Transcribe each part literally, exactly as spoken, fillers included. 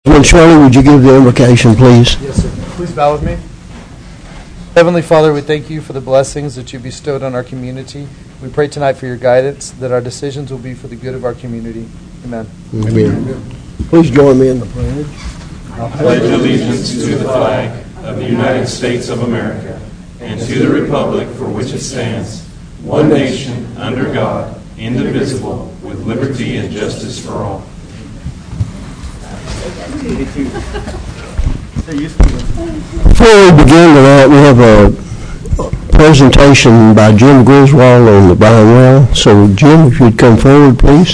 And Shirley, would you give the invocation, please? Yes, sir. Please bow with me. Heavenly Father, we thank you for the blessings that you bestowed on our community. We pray tonight for your guidance, that our decisions will be for the good of our community. Amen. Amen. Amen. Please join me in the pledge. I pledge allegiance to the flag of the United States of America and to the republic for which it stands, one nation, under God, indivisible, with liberty and justice for all. Before we begin tonight, we have a presentation by Jim Griswold on the Bryan Well. So, Jim, if you'd come forward, please.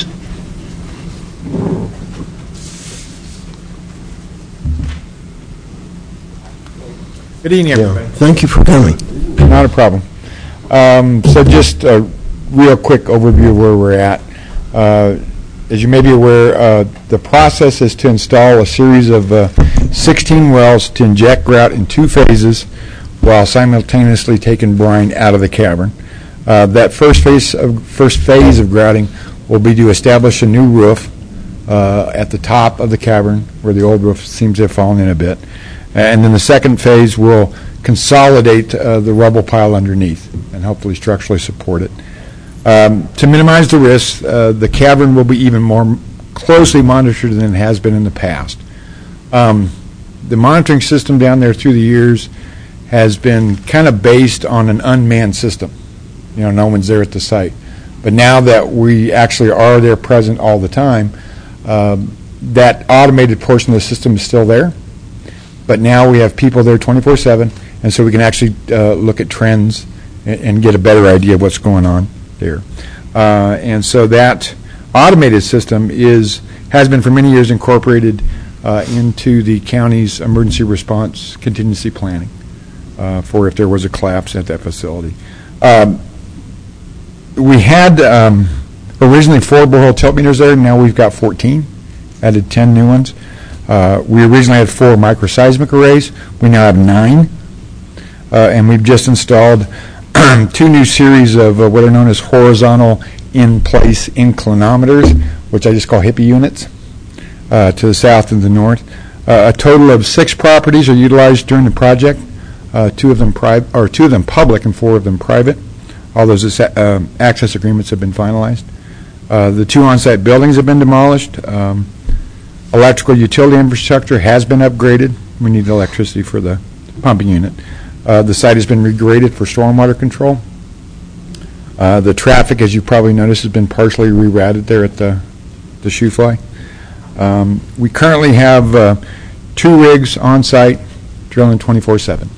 Good evening, everybody. Yeah. Thank you for coming. Not a problem. Um, so just a real quick overview of where we're at. Uh, as you may be aware, uh, the process is to install a series of uh, sixteen wells to inject grout in two phases while simultaneously taking brine out of the cavern. Uh, that first phase of first phase of grouting will be to establish a new roof uh, at the top of the cavern where the old roof seems to have fallen in a bit. And then the second phase will consolidate uh, the rubble pile underneath and hopefully structurally support it. Um, to minimize the risks, uh, the cavern will be even more closely monitored than it has been in the past. Um, the monitoring system down there through the years has been kind of based on an unmanned system. You know, no one's there at the site. But now that we actually are there present all the time, um, that automated portion of the system is still there. But now we have people there twenty-four seven, and so we can actually uh, look at trends and, and get a better idea of what's going on there. Uh, and so that automated system is has been for many years incorporated uh, into the county's emergency response contingency planning uh, for if there was a collapse at that facility. Um, we had um, originally four borehole tilt meters there. Now we've got fourteen, added ten new ones. Uh, we originally had four microseismic arrays. We now have nine. Uh, and we've just installed two new series of uh, what are known as horizontal in-place inclinometers, which I just call hippie units, uh, to the south and the north. Uh, a total of six properties are utilized during the project. Uh, two of them private, or two of them public, and four of them private. All those uh, access agreements have been finalized. Uh, the two on-site buildings have been demolished. Um, Electrical utility infrastructure has been upgraded. We need electricity for the pumping unit. Uh, the site has been regraded for stormwater control. Uh, the traffic, as you probably noticed, has been partially rerouted there at the, the shoe fly. Um, we currently have uh, two rigs on site drilling twenty-four seven.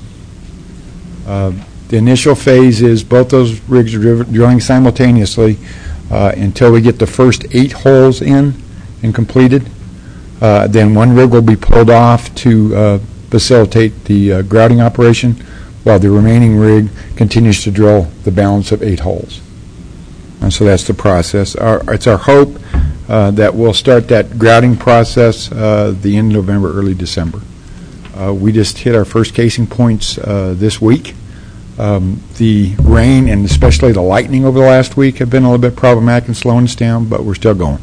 Uh, the initial phase is both those rigs are driv- drilling simultaneously uh, until we get the first eight holes in and completed. Uh, then one rig will be pulled off to uh, facilitate the uh, grouting operation, while the remaining rig continues to drill the balance of eight holes. And so that's the process. Our, it's our hope uh, that we'll start that grouting process uh, the end of November, early December. Uh, we just hit our first casing points uh, this week. Um, the rain and especially the lightning over the last week have been a little bit problematic and slowing us down, but we're still going.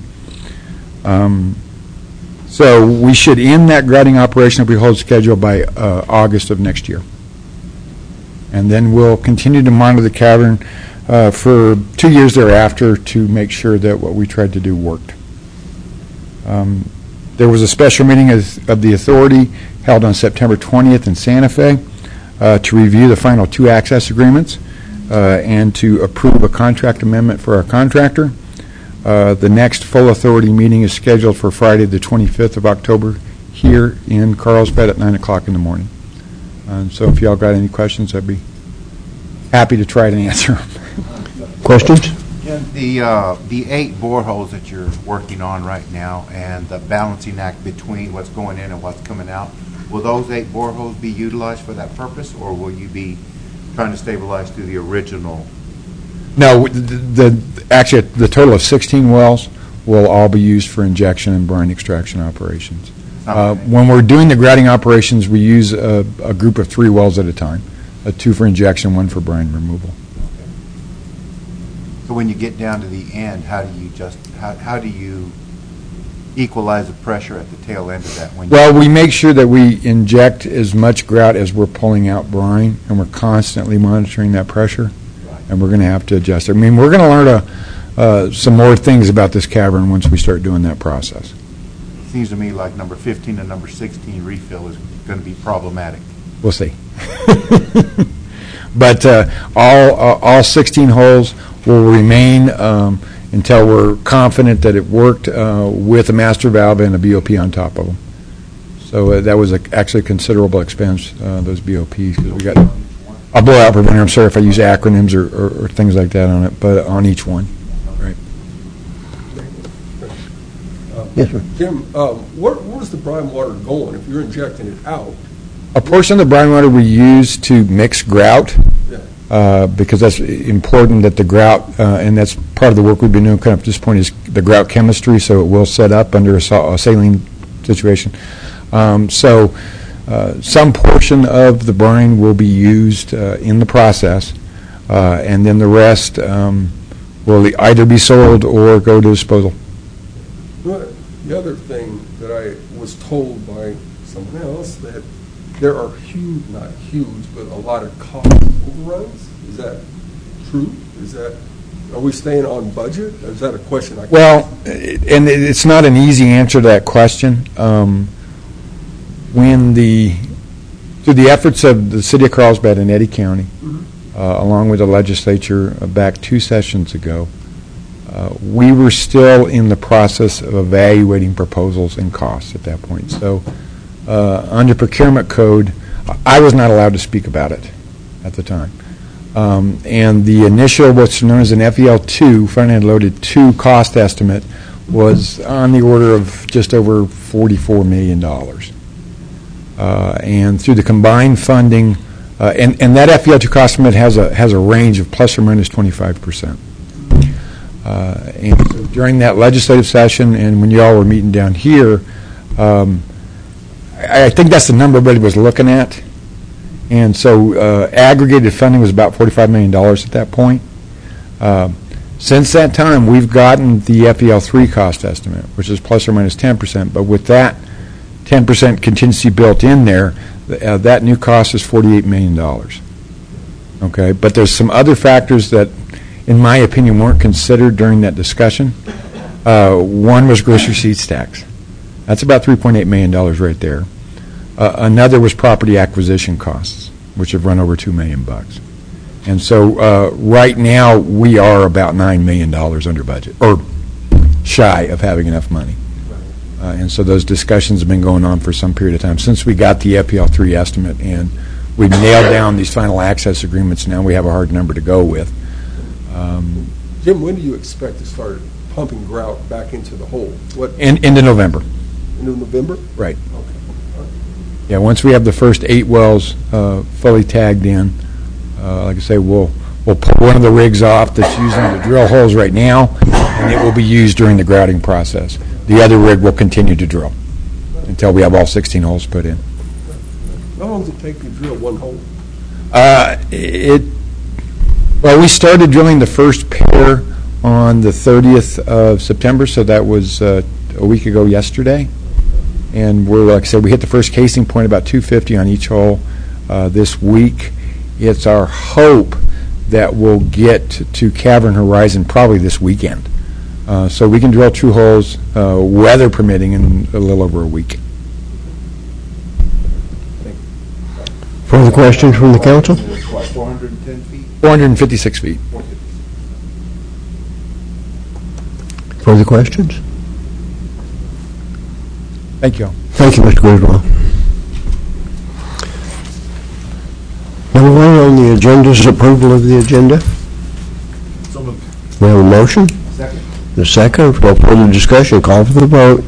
Um, So we should end that grouting operation if we hold schedule by uh, August of next year. And then we'll continue to monitor the cavern uh, for two years thereafter to make sure that what we tried to do worked. Um, there was a special meeting of, of the authority held on September twentieth in Santa Fe uh, to review the final two access agreements uh, and to approve a contract amendment for our contractor. Uh, the next full authority meeting is scheduled for Friday, the twenty-fifth of October, here in Carlsbad at nine o'clock in the morning. Um, so if y'all got any questions, I'd be happy to try to answer them. Questions? The uh, the eight boreholes that you're working on right now and the balancing act between what's going in and what's coming out, will those eight boreholes be utilized for that purpose, or will you be trying to stabilize through the original? No, the, the actually the total of sixteen wells will all be used for injection and brine extraction operations. Uh, when we're doing the grouting operations, we use a, a group of three wells at a time, uh, two for injection, one for brine removal. Okay. So when you get down to the end, how do you just how, how do you equalize the pressure at the tail end of that? When you- Well, we make sure that we inject as much grout as we're pulling out brine, and we're constantly monitoring that pressure, and we're going to have to adjust it. I mean, we're going to learn a, uh, some more things about this cavern once we start doing that process. Seems to me like number fifteen and number sixteen refill is going to be problematic. We'll see. But uh, all uh, all sixteen holes will remain um, until we're confident that it worked uh, with a master valve and a B O P on top of them. So uh, that was a, actually a considerable expense, uh, those B O Ps, because we got a blowout preventer. I'm sorry if I use acronyms or, or, or things like that on it, but on each one. Right. Yes, sir. Jim, um, where, where's the brine water going if you're injecting it out? A portion of the brine water we use to mix grout, Yeah. uh, because that's important that the grout, uh, and that's part of the work we've been doing kind of at this point, is the grout chemistry, so it will set up under a, sa- a saline situation. Um, so uh, some portion of the brine will be used uh, in the process, uh, and then the rest um, will either be sold or go to disposal. But the other thing that I was told by someone else, that there are huge, not huge, but a lot of cost overruns. Is that true? Is that, are we staying on budget? Is that a question I can? Well, and it's not an easy answer to that question. Um, When the, through the efforts of the city of Carlsbad and Eddy County, Mm-hmm. uh, along with the legislature uh, back two sessions ago, uh, we were still in the process of evaluating proposals and costs at that point. So uh, under procurement code, I was not allowed to speak about it at the time. Um, and the initial, what's known as an F E L two, front-end loaded two cost estimate, was on the order of just over forty-four million dollars. Uh, and through the combined funding, uh, and, and that F E L two cost estimate has a, has a range of plus or minus twenty-five percent. Uh, and so during that legislative session, and when you all were meeting down here, um, I, I think that's the number everybody was looking at. And so uh, aggregated funding was about forty-five million dollars at that point. Uh, since that time, we've gotten the F E L three cost estimate, which is plus or minus ten percent. But with that ten percent contingency built in there, uh, that new cost is forty-eight million dollars. Okay, but there's some other factors that, in my opinion, weren't considered during that discussion. Uh, one was gross receipts tax. That's about three point eight million dollars right there. Uh, another was property acquisition costs, which have run over two million bucks. And so uh, right now we are about nine million dollars under budget, or shy of having enough money. Uh, and so those discussions have been going on for some period of time since we got the F E L three estimate, and we've nailed down these final access agreements. Now we have a hard number to go with. Um, Jim, when do you expect to start pumping grout back into the hole? What, in, into November. into November? Right. Okay. Yeah, once we have the first eight wells uh, fully tagged in, uh, like I say, we'll we'll pull one of the rigs off that's using to drill holes right now, and it will be used during the grouting process. The other rig will continue to drill until we have all sixteen holes put in. How long does it take to drill one hole? Uh, it well, we started drilling the first pair on the thirtieth of September, so that was uh, a week ago yesterday. And we're, like I said, we hit the first casing point about two fifty on each hole uh, this week. It's our hope that we'll get to Cavern Horizon probably this weekend. Uh, so we can drill two holes, uh, weather permitting, in a little over a week. Further questions from the council? four hundred ten feet? four hundred fifty-six feet. Further questions? Thank you all. Thank you, Mister Griswold. Number one on the agenda is approval of the agenda. We have a motion. Second. The second, for further discussion, call for the vote.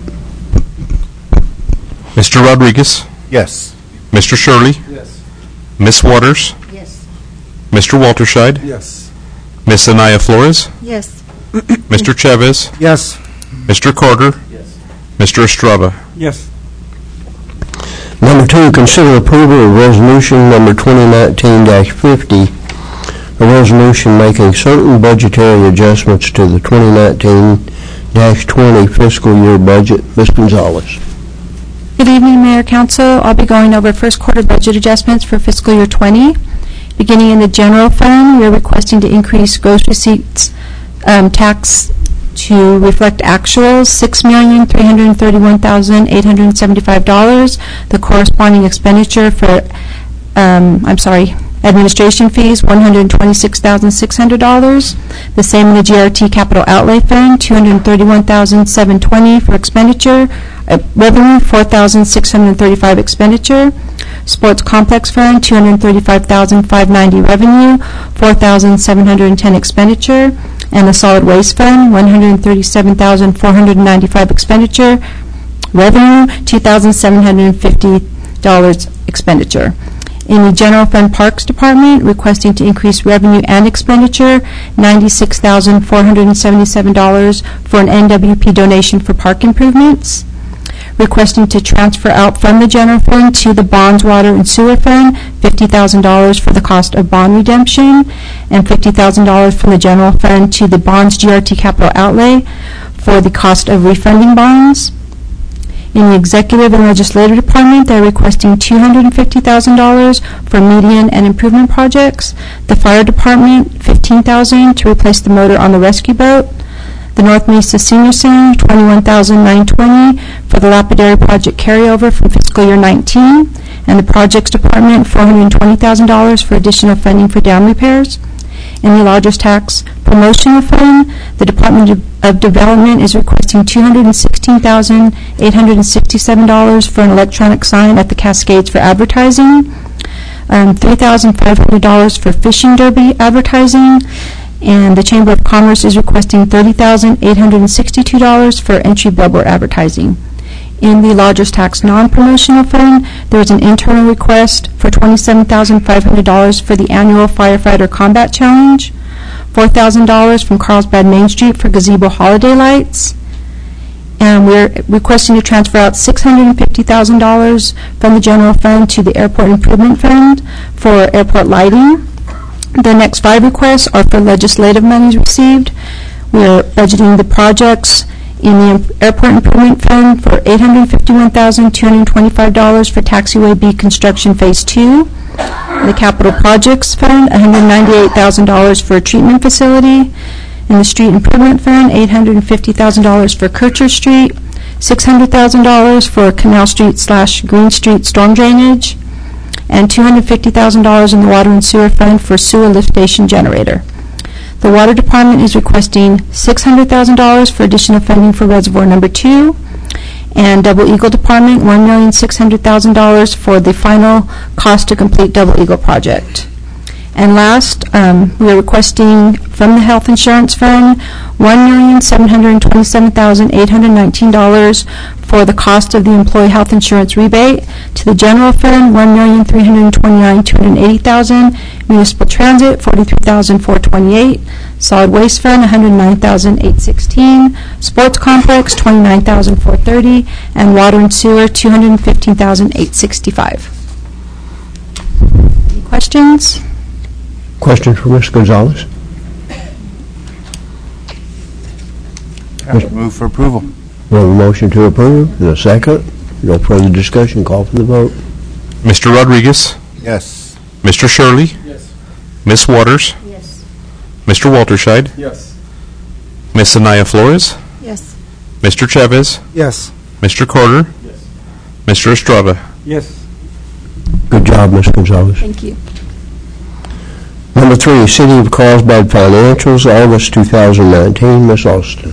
Mister Rodriguez, Yes. Mister Shirley, Yes. Miss Waters, Yes. Mister Walterscheid, Yes. Miss Anaya Flores, Yes. Mister Chavez, Yes. Mister Carter, Mister Estrada. Yes. Number two, consider approval of resolution number twenty nineteen dash fifty, a resolution making certain budgetary adjustments to the twenty nineteen twenty fiscal year budget. Miz Gonzalez. Good evening, Mayor, Council. I'll be going over first quarter budget adjustments for fiscal year twenty. Beginning in the general fund, we are requesting to increase gross receipts um, tax to reflect actuals, six million three hundred thirty-one thousand eight hundred seventy-five dollars. The corresponding expenditure for, um, I'm sorry, administration fees, one hundred twenty-six thousand six hundred dollars. The same in the G R T Capital Outlay Fund, two hundred thirty-one thousand seven hundred twenty dollars for expenditure. Uh, revenue, four thousand six hundred thirty-five dollars expenditure. Sports Complex Fund, two hundred thirty-five thousand five hundred ninety dollars revenue, four thousand seven hundred ten dollars expenditure. And the Solid Waste Fund, one hundred thirty-seven thousand four hundred ninety-five dollars expenditure. Revenue, two thousand seven hundred fifty dollars expenditure. In the General Fund Parks Department, requesting to increase revenue and expenditure, ninety-six thousand four hundred seventy-seven dollars for an N W P donation for park improvements. Requesting to transfer out from the General Fund to the Bonds, Water, and Sewer Fund, fifty thousand dollars for the cost of bond redemption, and fifty thousand dollars from the General Fund to the Bonds G R T Capital Outlay for the cost of refunding bonds. In the Executive and Legislative Department, they're requesting two hundred fifty thousand dollars for median and improvement projects. The Fire Department, fifteen thousand dollars to replace the motor on the rescue boat. The North Mesa Senior Center, twenty-one thousand nine hundred twenty dollars for the lapidary project carryover from fiscal year nineteen. And the Projects Department, four hundred twenty thousand dollars for additional funding for dam repairs. In the Lodgers Tax Promotional Fund, the Department of, of Development is requesting two hundred sixteen thousand eight hundred sixty-seven dollars for an electronic sign at the Cascades for advertising, um, three thousand five hundred dollars for fishing derby advertising, and the Chamber of Commerce is requesting thirty thousand eight hundred sixty-two dollars for entry billboard advertising. In the Lodgers Tax Non-Promotional Fund, there is an internal request for twenty-seven thousand five hundred dollars for the annual Firefighter Combat Challenge, four thousand dollars from Carlsbad Main Street for gazebo holiday lights, and we're requesting to transfer out six hundred fifty thousand dollars from the General Fund to the Airport Improvement Fund for airport lighting. The next five requests are for legislative monies received. We're budgeting the projects in the Airport Improvement Fund for eight hundred fifty-one thousand two hundred twenty-five dollars for Taxiway B Construction Phase two. The Capital Projects Fund, one hundred ninety-eight thousand dollars for a treatment facility. In the Street Improvement Fund, eight hundred fifty thousand dollars for Kircher Street, six hundred thousand dollars for Canal Street slash Green Street storm drainage, and two hundred fifty thousand dollars in the Water and Sewer Fund for sewer lift station generator. The Water Department is requesting six hundred thousand dollars for additional funding for Reservoir Number two, and Double Eagle Department, one million six hundred thousand dollars for the final cost to complete Double Eagle project. And last, um, we are requesting from the Health Insurance Fund, one million seven hundred twenty-seven thousand eight hundred nineteen dollars for the cost of the employee health insurance rebate. To the General Fund, one million three hundred twenty-nine thousand two hundred eighty dollars. Municipal Transit, forty-three thousand four hundred twenty-eight dollars. Solid Waste Fund, one hundred nine thousand eight hundred sixteen dollars. Sports Complex, twenty-nine thousand four hundred thirty dollars. And Water and Sewer, two hundred fifteen thousand eight hundred sixty-five dollars. Any questions? Questions for Miz Gonzalez? Move for approval. We have a motion to approve. And a second. No further discussion. Call for the vote. Mister Rodriguez, Yes. Mister Shirley, Yes. Miss Waters, Yes. Mister Walterscheid, Yes. Miss Anaya Flores, Yes. Mister Chavez, Yes. Mister Carter, Yes. Mister Estrada. Yes. Good job, Miz Gonzalez. Thank you. Number three, City of Carlsbad Financials, August two thousand nineteen. Miz Austin.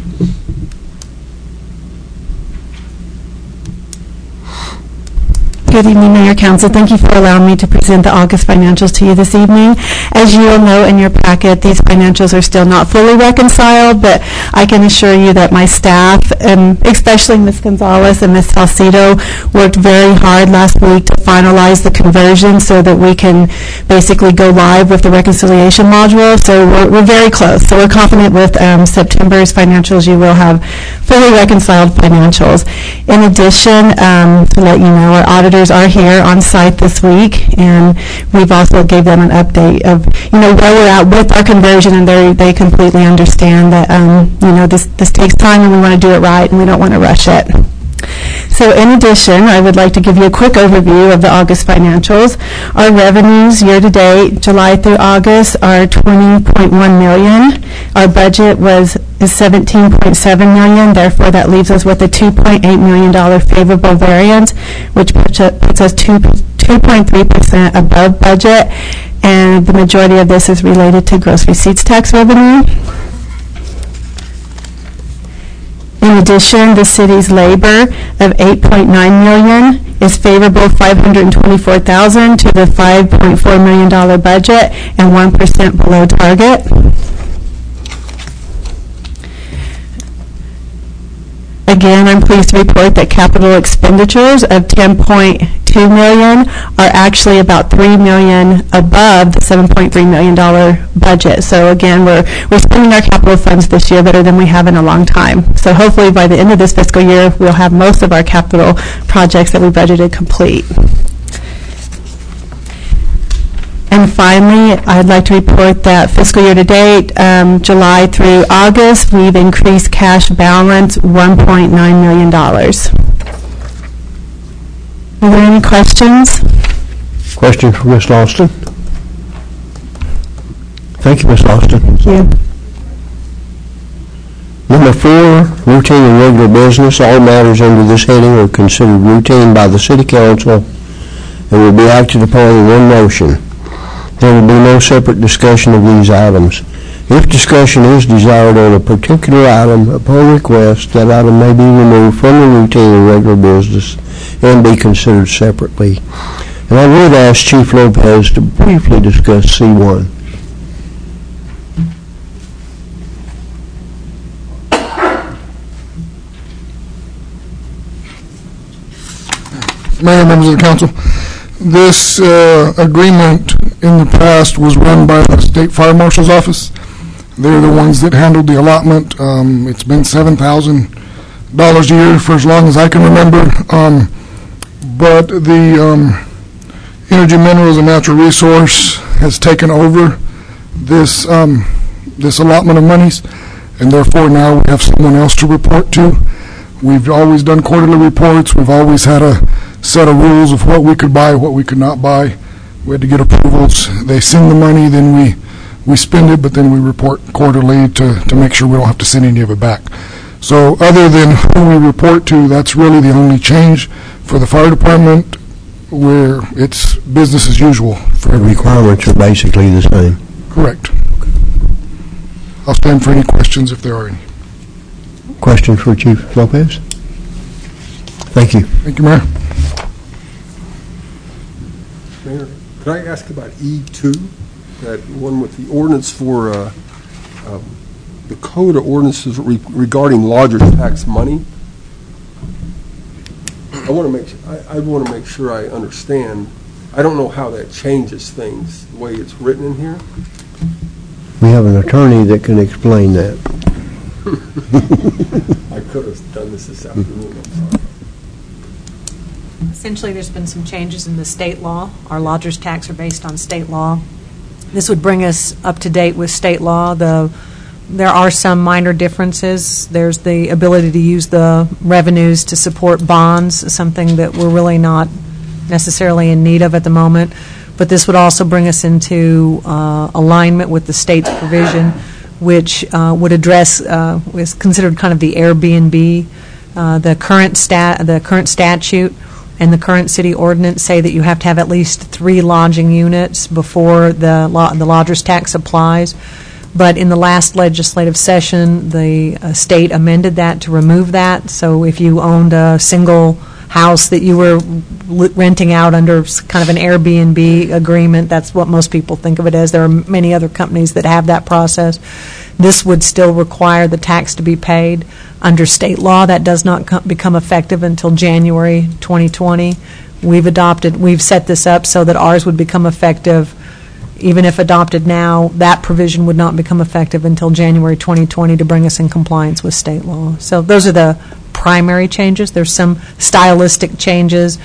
Good evening, Mayor, Council. Thank you for allowing me to present the August financials to you this evening. As you will know in your packet, these financials are still not fully reconciled, but I can assure you that my staff, and especially Miz Gonzalez and Miz Salcido, worked very hard last week to finalize the conversion so that we can basically go live with the reconciliation module. So we're, we're very close. So we're confident with um, September's financials, you will have fully reconciled financials. In addition, um, to let you know, our auditor auditors are here on site this week, and we've also gave them an update of, you know, where we're at with our conversion, and they they completely understand that, um, you know, this, this takes time and we want to do it right and we don't want to rush it. So in addition, I would like to give you a quick overview of the August financials. Our revenues year-to-date, July through August, are twenty point one million dollars. Our budget was is seventeen point seven million dollars. Therefore, that leaves us with a two point eight million dollars favorable variance, which puts us two point three percent above budget, and the majority of this is related to gross receipts tax revenue. In addition, the city's labor of eight point nine million dollars is favorable five hundred twenty-four thousand dollars to the five point four million dollars budget and one percent below target. Again, I'm pleased to report that capital expenditures of ten point two million dollars are actually about three million dollars above the seven point three million dollars budget. So again, we're we're spending our capital funds this year better than we have in a long time. So hopefully by the end of this fiscal year, we'll have most of our capital projects that we budgeted complete. And finally, I'd like to report that fiscal year to date, um, July through August, we've increased cash balance one point nine million dollars. Are there any questions? Question for Miz Austin. Thank you, Miz Austin. Thank you. Number four, routine and regular business. All matters under this heading are considered routine by the City Council and will be acted upon in one motion. There will be no separate discussion of these items. If discussion is desired on a particular item, upon request, that item may be removed from the routine and regular business and be considered separately. And I would ask Chief Lopez to briefly discuss C one. Mayor, members of the council, this uh, agreement in the past was run by the State Fire Marshal's office. They're the ones that handled the allotment. Um, it's been seven thousand dollars a year for as long as I can remember. Um, but the um, Energy, Minerals, and Natural Resource has taken over this um, this allotment of monies, and therefore now we have someone else to report to. We've always done quarterly reports. We've always had a set of rules of what we could buy, what we could not buy. We had to get approvals. They send the money, then we, we spend it, but then we report quarterly to, to make sure we don't have to send any of it back. So other than who we report to, that's really the only change for the fire department, where it's business as usual. For The requirements are basically the same. Correct. I'll stand for any questions if there are any. Question for Chief Lopez? Thank you. Thank you, Mayor. Mayor, could I ask about E two, that one with the ordinance for uh, um, the code of ordinances re- regarding lodger's tax money? I want to make I, I want to make sure I understand. I don't know how that changes things the way it's written in here. We have an attorney that can explain that. I could have done this this afternoon. I'm sorry. Essentially, there's been some changes in the state law. Our lodger's tax are based on state law. This would bring us up to date with state law. The There are some minor differences. There's the ability to use the revenues to support bonds, something that we're really not necessarily in need of at the moment. But this would also bring us into uh, alignment with the state's provision, which uh, would address, uh, is considered kind of the Airbnb. Uh, the current stat, the current statute and the current city ordinance say that you have to have at least three lodging units before the lo- the lodger's tax applies. But in the last legislative session, the uh, state amended that to remove that. So if you owned a single house that you were l- renting out under s- kind of an Airbnb agreement, that's what most people think of it as. There are many other companies that have that process. This would still require the tax to be paid under state law. That does not co- become effective until January twenty twenty. We've adopted, we've set this up so that ours would become effective. Even if adopted now, that provision would not become effective until January twenty twenty to bring us in compliance with state law. So those are the primary changes. There's some stylistic changes.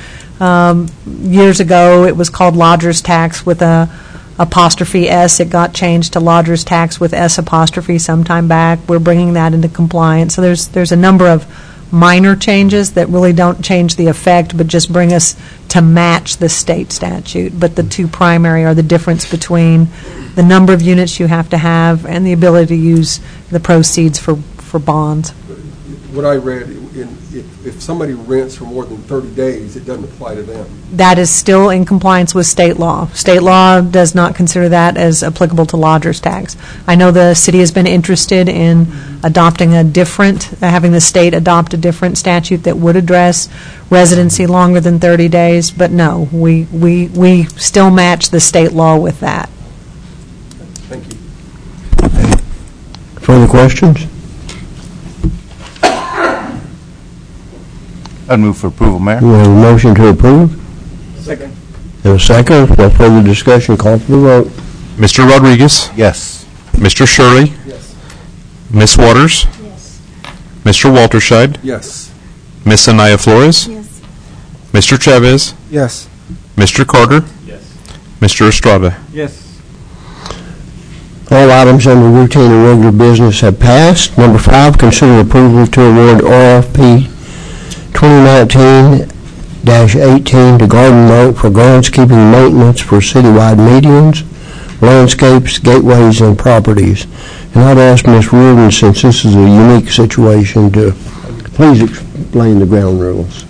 Um, years ago, it was called lodger's tax with a apostrophe S. It got changed to lodger's tax with S apostrophe sometime back. We're bringing that into compliance. So there's there's a number of minor changes that really don't change the effect, but just bring us to match the state statute. But the two primary are the difference between the number of units you have to have and the ability to use the proceeds for, for bonds. What I read, in, if, if somebody rents for more than thirty days, it doesn't apply to them. That is still in compliance with state law. State law does not consider that as applicable to lodger's tax. I know the city has been interested in adopting a different, uh, having the state adopt a different statute that would address residency longer than thirty days, but no, we, we, we still match the state law with that. Thank you. Further questions? I'd move for approval, Mayor. We have a motion to approve. Second. And a second. Without further discussion, call for the vote. Mister Rodriguez? Yes. Mister Shirley? Yes. Miss Waters? Yes. Mister Walterscheid? Yes. Miss Anaya Flores? Yes. Mister Chavez? Yes. Mister Carter? Yes. Mister Estrada? Yes. All items under routine and regular business have passed. Number five, consider approval to award R F P twenty nineteen dash eighteen to Garden Moat for groundskeeping maintenance for citywide medians, landscapes, gateways, and properties. And I'd ask Miz Reardon, since this is a unique situation, to please explain the ground rules.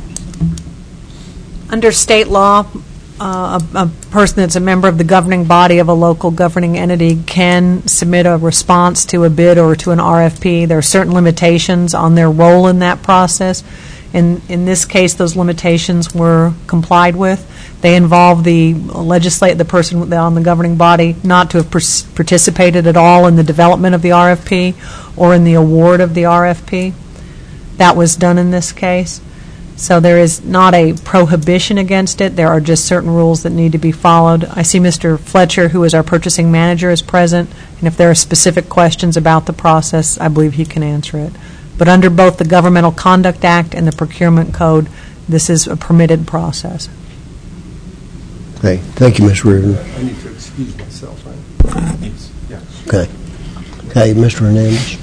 Under state law, uh, a, a person that's a member of the governing body of a local governing entity can submit a response to a bid or to an R F P. There are certain limitations on their role in that process. In, in this case, those limitations were complied with. They involve the legislate, the person on the governing body not to have pers- participated at all in the development of the R F P or in the award of the R F P. That was done in this case. So there is not a prohibition against it. There are just certain rules that need to be followed. I see Mister Fletcher, who is our purchasing manager, is present, and if there are specific questions about the process, I believe he can answer it. But under both the Governmental Conduct Act and the Procurement Code, this is a permitted process. Okay, thank you, Miz Reardon. I need to excuse myself, right? Yeah. Okay. Okay, Mister Hernandez.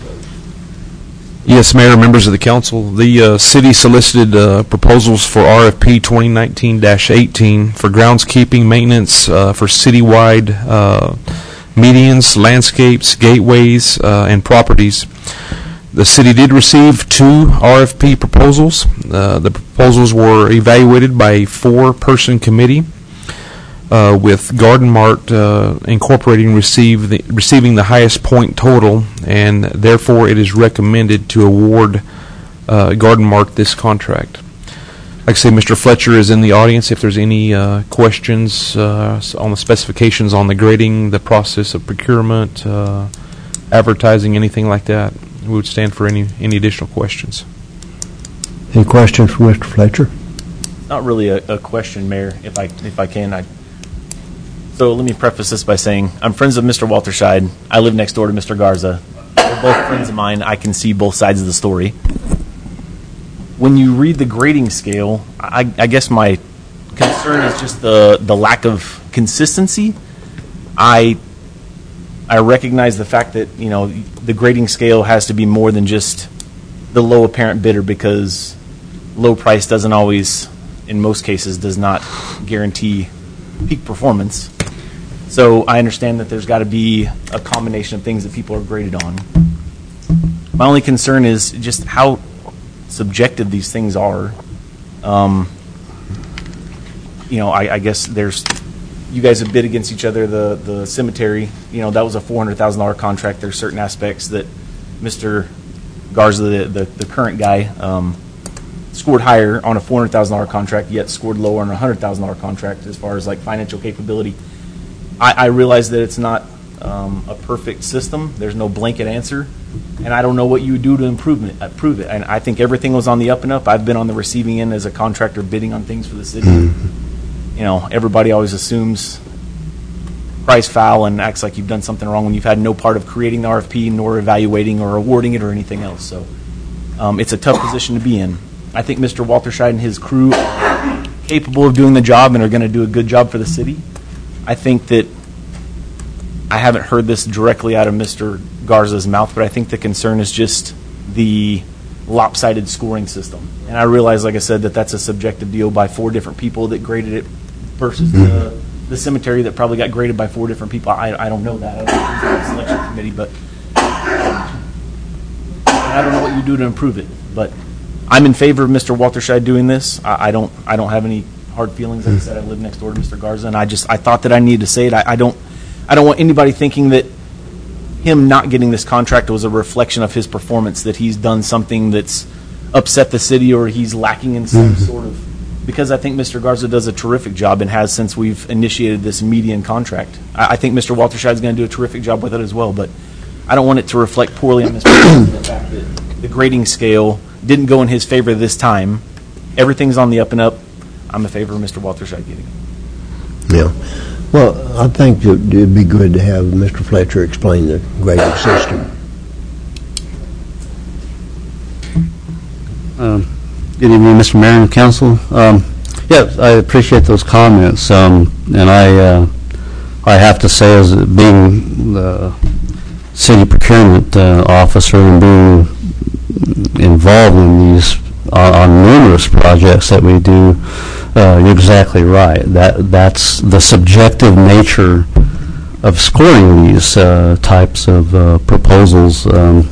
Yes, Mayor, members of the council. The uh, city solicited uh, proposals for R F P twenty nineteen dash eighteen for groundskeeping maintenance uh, for citywide uh, medians, landscapes, gateways, uh, and properties. The city did receive two R F P proposals. Uh, the proposals were evaluated by a four-person committee, uh, with Garden Mart uh, Incorporating receive the, receiving the highest point total, and therefore it is recommended to award uh, Garden Mart this contract. Like I say, Mister Fletcher is in the audience. If there's any uh, questions uh, on the specifications on the grading, the process of procurement, uh, advertising, anything like that, we would stand for any any additional questions. Any questions for Mister Fletcher? Not really a, a question, Mayor, if I if I can. I, so let me preface this by saying I'm friends of Mister Walterscheid. I live next door to Mister Garza. They're both friends of mine. I can see both sides of the story. When you read the grading scale, I, I guess my concern is just the, the lack of consistency. I I recognize the fact that, you know, the grading scale has to be more than just the low apparent bidder, because low price doesn't always, in most cases, does not guarantee peak performance. So I understand that there's got to be a combination of things that people are graded on. My only concern is just how subjective these things are. Um, you know, I, I guess there's, you guys have bid against each other. The the cemetery, you know, that was a four hundred thousand dollar contract. There's certain aspects that Mister Garza, the the, the current guy, um, scored higher on a four hundred thousand dollar contract, yet scored lower on a hundred thousand dollar contract as far as like financial capability. I, I realize that it's not um, a perfect system. There's no blanket answer, and I don't know what you would do to improve it. Improve it. And I think everything was on the up and up. I've been on the receiving end as a contractor bidding on things for the city. You know, everybody always assumes price foul and acts like you've done something wrong when you've had no part of creating the R F P, nor evaluating or awarding it or anything else. So um, it's a tough position to be in. I think Mister Walterscheid and his crew are capable of doing the job and are going to do a good job for the city. I think that I haven't heard this directly out of Mister Garza's mouth, but I think the concern is just the lopsided scoring system. And I realize, like I said, that that's a subjective deal by four different people that graded it versus the, the cemetery that probably got graded by four different people. I, I don't know that. I don't know who's on the selection committee, but I don't know what you do to improve it. But I'm in favor of Mister Walterscheid doing this. I, I don't I don't have any hard feelings. Like I said, I live next door to Mister Garza, and I just I thought that I needed to say it. I, I don't I don't want anybody thinking that him not getting this contract was a reflection of his performance, that he's done something that's upset the city or he's lacking in some mm-hmm. sort of, because I think Mister Garza does a terrific job and has since we've initiated this median contract. I, I think Mister Walterscheid is going to do a terrific job with it as well, but I don't want it to reflect poorly on Mister Garza, the fact that the grading scale didn't go in his favor this time. Everything's on the up and up. I'm in favor of Mister Walterscheid getting it. Yeah. Well, I think it would be good to have Mister Fletcher explain the grading system. Um, good evening, Mister Mayor and Council. Um, yes, I appreciate those comments, um, and I uh, I have to say, as being the city procurement uh, officer and being involved in these uh, on numerous projects that we do, uh, you're exactly right. That that's the subjective nature of scoring these uh, types of uh, proposals um,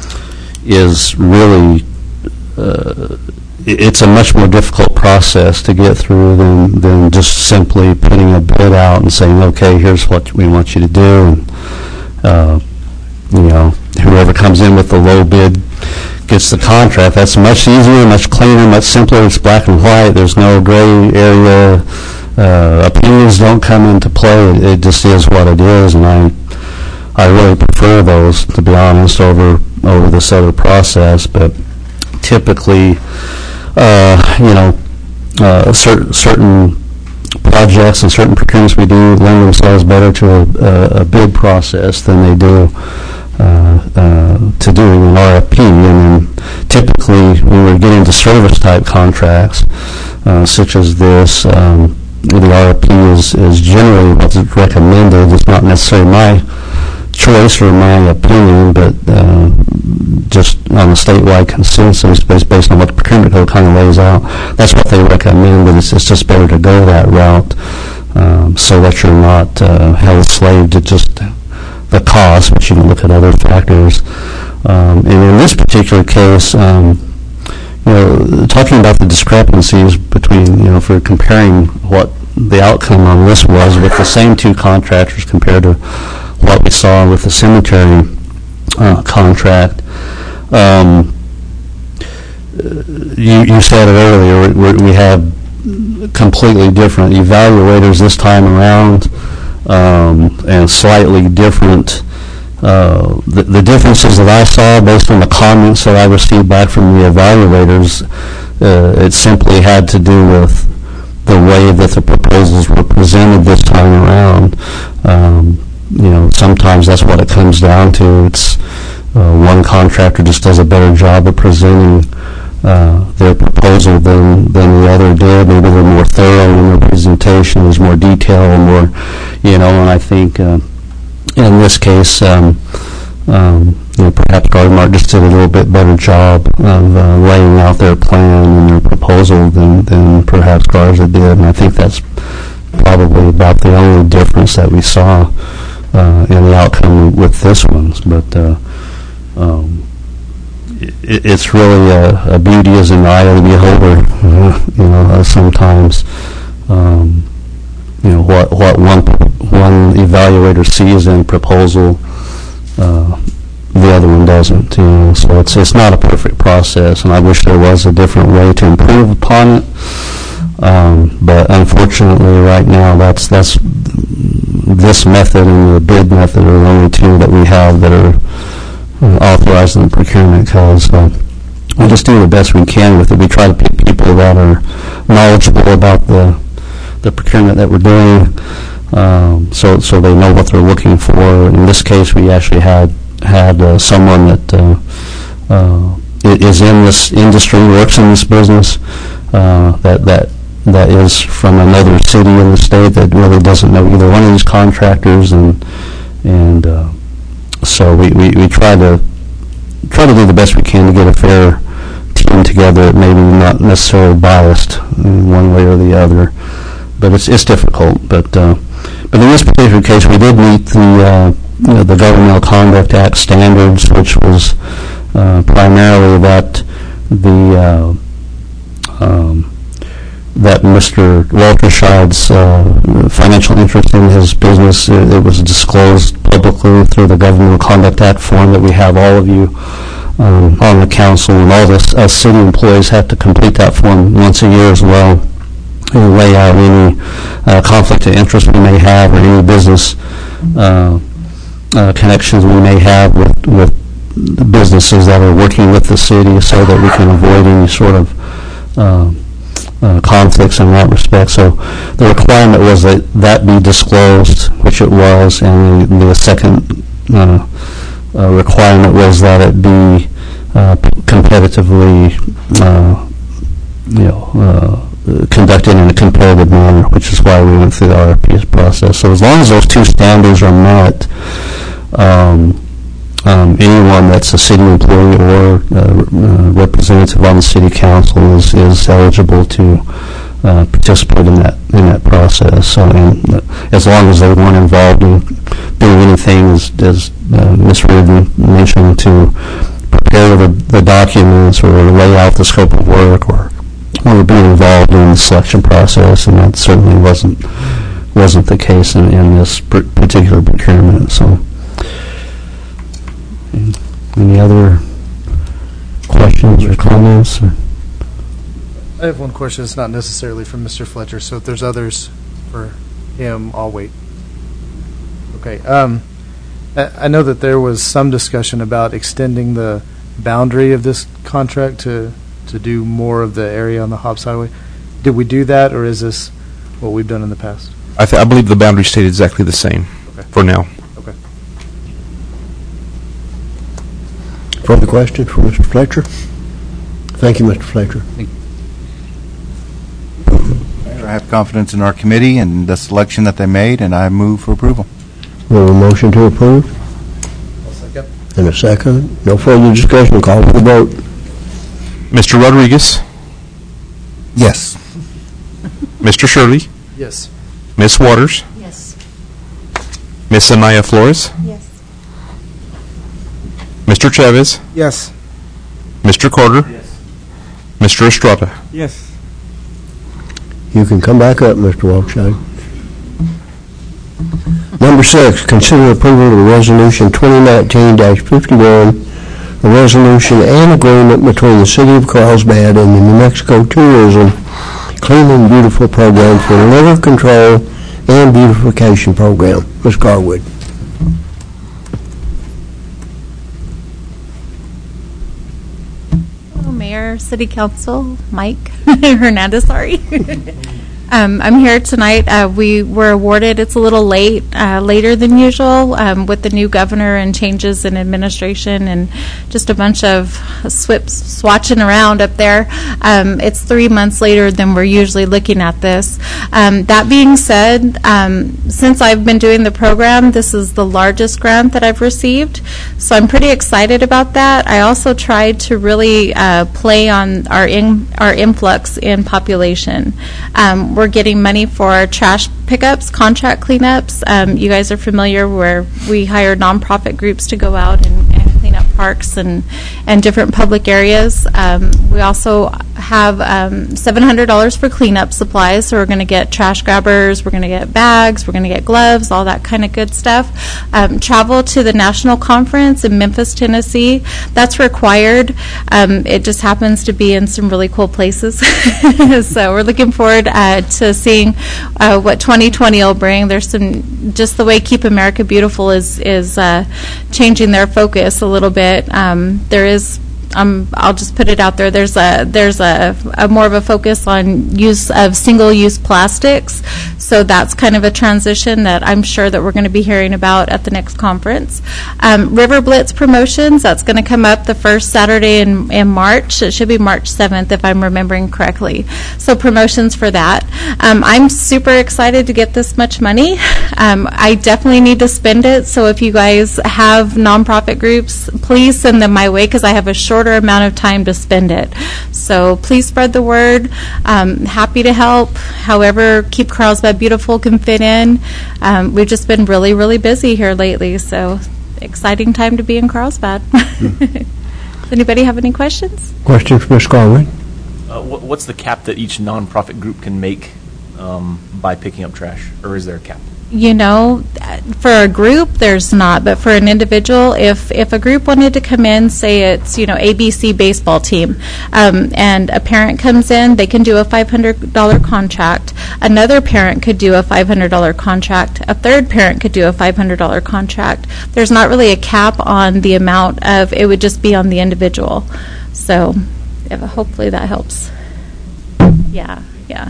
is really. Uh, it's a much more difficult process to get through than, than just simply putting a bid out and saying, okay, here's what we want you to do. And, uh, you know, whoever comes in with the low bid gets the contract. That's much easier, much cleaner, much simpler. It's black and white. There's no gray area. Uh, opinions don't come into play. It, it just is what it is. And I I really prefer those, to be honest, over, over this other process. But typically, uh, you know, uh, cer- certain projects and certain procurements we do lend themselves better to a, a, a bid process than they do uh, uh, to doing an R F P. And then typically, when we're getting to service type contracts, uh, such as this, um, the R F P is, is generally what's recommended. It's not necessarily my choice or my opinion, but uh, just on a statewide consensus based, based on what the procurement code kind of lays out, that's what they recommend, but it's, it's just better to go that route um, so that you're not uh, held slave to just the cost, but you can look at other factors. Um, and in this particular case, um, you know, talking about the discrepancies between, you know, for comparing what the outcome on this was with the same two contractors compared to what we saw with the cemetery uh, contract. Um, you, you said it earlier, we, we have completely different evaluators this time around, um, and slightly different. Uh, the, the differences that I saw based on the comments that I received back from the evaluators, uh, it simply had to do with the way that the proposals were presented this time around. Um, you know, sometimes that's what it comes down to. It's uh, one contractor just does a better job of presenting uh, their proposal than, than the other did. Maybe they're more thorough in their presentation, there's more detail, more, you know, and I think uh, in this case, um, um, you know, perhaps Gardmark just did a little bit better job of uh, laying out their plan and their proposal than, than perhaps Garza did, and I think that's probably about the only difference that we saw uh, in the outcome with this one. But uh, um, it, it's really a, a beauty is in the eye of the beholder. Uh, you know, uh, sometimes um, you know what what one one evaluator sees in a proposal, uh, the other one doesn't. You know, so it's it's not a perfect process, and I wish there was a different way to improve upon it. Um, but unfortunately, right now, that's that's this method and the bid method are the only two that we have that are uh, authorized in the procurement code. So we just do the best we can with it. We try to pick people that are knowledgeable about the the procurement that we're doing, um, so so they know what they're looking for. In this case, we actually had had uh, someone that uh, uh, is in this industry, works in this business, uh, that that that is from another city in the state that really doesn't know either one of these contractors, and and uh, so we, we, we try to try to do the best we can to get a fair team together, maybe not necessarily biased in one way or the other, but it's it's difficult. But uh, but in this particular case, we did meet the uh, you know, the Governmental Conduct Act standards, which was uh, primarily that the uh, um, that Mister Walterscheid's uh, financial interest in his business, it, it was disclosed publicly through the Governmental Conduct Act form that we have all of you um, on the council, and all this us city employees have to complete that form once a year as well, and lay out any uh, conflict of interest we may have or any business uh, uh, connections we may have with, with the businesses that are working with the city, so that we can avoid any sort of uh, uh, conflicts in that respect. So the requirement was that that be disclosed, which it was, and the, the second uh, uh, requirement was that it be uh, competitively uh, you know, uh, conducted in a competitive manner, which is why we went through the R F P process. So as long as those two standards are met, um, um, anyone that's a city employee or uh, uh, representative on the city council is, is eligible to uh, participate in that in that process. So, and uh, as long as they weren't involved in doing anything, as, as uh, Miz Reardon mentioned, to prepare the, the documents or lay out the scope of work, or or being involved in the selection process, and that certainly wasn't wasn't the case in, in this pr- particular procurement. So, any other questions or comments? Or? I have one question. It's not necessarily from Mister Fletcher, so if there's others for him, I'll wait. Okay. Um, I I know that there was some discussion about extending the boundary of this contract to to do more of the area on the Hobbs Highway. Did we do that, or is this what we've done in the past? I, th- I believe the boundary stayed exactly the same Okay. for now. Okay. Further question for Mister Fletcher? Thank you, Mister Fletcher. I have confidence in our committee and the selection that they made, and I move for approval. We have a motion to approve I'll second. and a second. No further discussion. Call for the vote. Mister Rodriguez, Yes. Mister Shirley, Yes. Miss Waters, Yes. Miss Anaya Flores, Yes. Mister Chavez, Yes. Mister Carter, Mister Estrada. Yes. You can come back up, Mister Walterscheid. Number six, consider approval of Resolution twenty nineteen dash fifty-one, a resolution and agreement between the City of Carlsbad and the New Mexico Tourism Clean and Beautiful Program for Litter Control and Beautification Program. Miz Garwood. Hello, Mayor, City Council, Mike Hernandez, sorry. Um, I'm here tonight. Uh, we were awarded, it's a little late, uh, later than usual, um, with the new governor and changes in administration and just a bunch of swips swatching around up there. Um, it's three months later than we're usually looking at this. Um, that being said, um, since I've been doing the program, this is the largest grant that I've received, so I'm pretty excited about that. I also tried to really uh, play on our in, our influx in population. Um, We're getting money for trash pickups, contract cleanups. Um, you guys are familiar where we hire nonprofit groups to go out and, and clean up parks and, and different public areas. Um, we also have um, seven hundred dollars for cleanup supplies, so we're going to get trash grabbers, we're going to get bags, we're going to get gloves, all that kind of good stuff. Um, travel to the national conference in Memphis, Tennessee, that's required. Um, it just happens to be in some really cool places. So we're looking forward uh, to seeing uh, what twenty twenty will bring. There's some, just the way Keep America Beautiful is is uh, changing their focus a little bit. Um, there is, um, I'll just put it out there. There's a there's a, a more of a focus on use of single-use plastics. So that's kind of a transition that I'm sure that we're going to be hearing about at the next conference. Um, River Blitz promotions, that's going to come up the first Saturday in, in March. It should be March seventh if I'm remembering correctly. So promotions for that. Um, I'm super excited to get this much money. Um, I definitely need to spend it, so if you guys have nonprofit groups, please send them my way because I have a shorter amount of time to spend it. So please spread the word. Um, happy to help. However, Keep Carlsbad Beautiful can fit in. Um, we've just been really, really busy here lately, so exciting time to be in Carlsbad. Does anybody have any questions? Question for Miz Garwood. Uh, wh- what's the cap that each nonprofit group can make um, by picking up trash, or is there a cap? You know, for a group, there's not, but for an individual, if if a group wanted to come in, say it's, you know, A B C baseball team, um, and a parent comes in, they can do a five hundred dollars contract. Another parent could do a five hundred dollars contract. A third parent could do a five hundred dollars contract. There's not really a cap on the amount of, it would just be on the individual. So if, hopefully that helps. Yeah, yeah.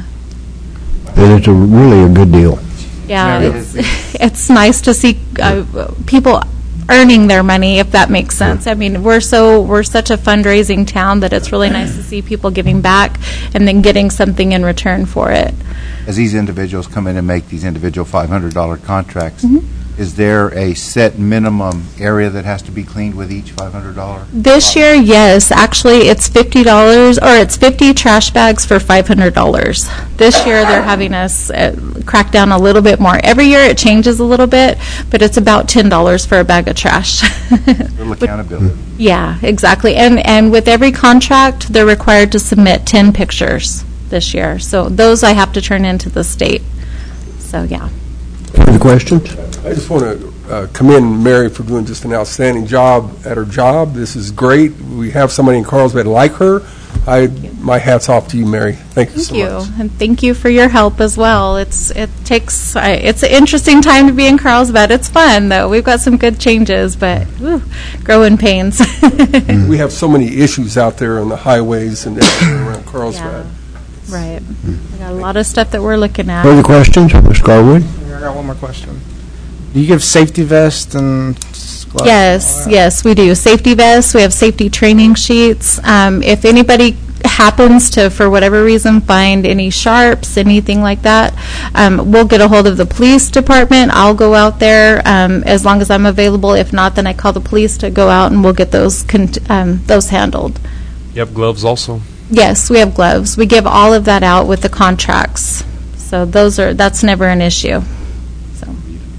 And it's a really a good deal. Yeah, it's, it's nice to see uh, people earning their money, if that makes sense. I mean, we're so we're such a fundraising town that it's really nice to see people giving back and then getting something in return for it. As these individuals come in and make these individual five hundred dollars contracts, Mm-hmm. is there a set minimum area that has to be cleaned with each five hundred dollars? This year, yes. Actually, it's fifty dollars, or it's fifty trash bags for five hundred dollars. This year, they're having us uh, crack down a little bit more. Every year, it changes a little bit, but it's about ten dollars for a bag of trash. A little accountability. Yeah, exactly. And and with every contract, they're required to submit ten pictures this year. So those I have to turn into the state. So, yeah. Further questions? I just want to uh, commend Mary for doing just an outstanding job at her job. This is great. We have somebody in Carlsbad like her. I, my hat's off to you, Mary. Thank you Thank so you, much. and thank you for your help as well. It's it takes I, it's an interesting time to be in Carlsbad. It's fun though. We've got some good changes, but whew, growing pains. We have so many issues out there on the highways and everything around Carlsbad. Right. We got a lot of stuff that we're looking at. Further questions for Miz Garwood? I got one more question. Do you give safety vests and gloves? Yes, yes, we do. Safety vests, we have safety training sheets. Um, if anybody happens to, for whatever reason, find any sharps, anything like that, um, we'll get a hold of the police department. I'll go out there um, as long as I'm available. If not, then I call the police to go out and we'll get those con- um, those handled. You have gloves also? Yes, we have gloves. We give all of that out with the contracts. So those are, that's never an issue. So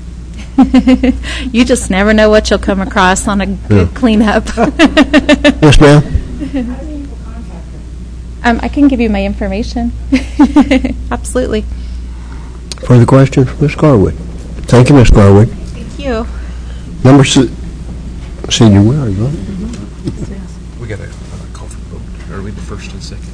you just never know what you'll come across on a good cleanup. Yes, ma'am. Um, I can give you my information. Absolutely. Further questions for Miz Garwood? Thank you, Miz Garwood. Thank you. Number six. Senior, where are you? We got a call for the vote. Are we the first and second?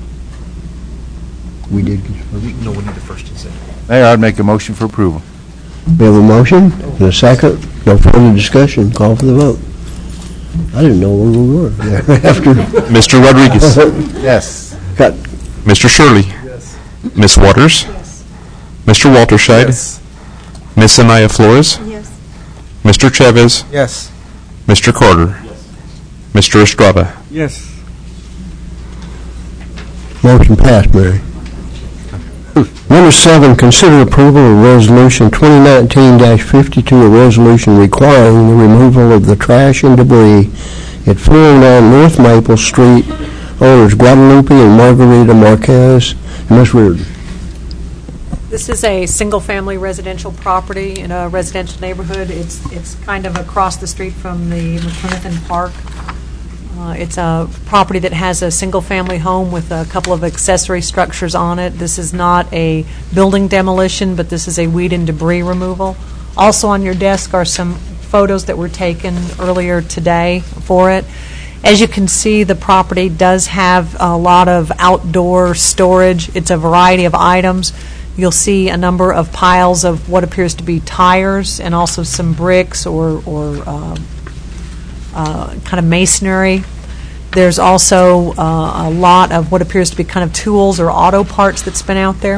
We did. No, we need the first and second. Mayor, I'd make a motion for approval. We have a motion and a second. No further discussion. Call for the vote. I didn't know where we were there after. Mister Rodriguez. Yes. Got Mister Shirley. Yes. Miss Waters. Yes. Mister Walterscheid. Yes. Miss Anaya Flores. Yes. Mister Chavez. Yes. Mister Carter. Mister Estrada. Yes. motion passed, Mary. Number seven, consider approval of Resolution twenty nineteen dash fifty-two, a resolution requiring the removal of the trash and debris at four oh nine North Maple Street, owners Guadalupe and Margarita Marquez. Miz Reardon. This is a single-family residential property in a residential neighborhood. It's it's kind of across the street from the McClenathan Park. Uh, It's a property that has a single-family home with a couple of accessory structures on it. This is not a building demolition, but this is a weed and debris removal. Also on your desk are some photos that were taken earlier today for it. As you can see, the property does have a lot of outdoor storage. It's a variety of items. You'll see a number of piles of what appears to be tires and also some bricks or, or uh, uh, kind of masonry. There's also uh, a lot of what appears to be kind of tools or auto parts that's been out there.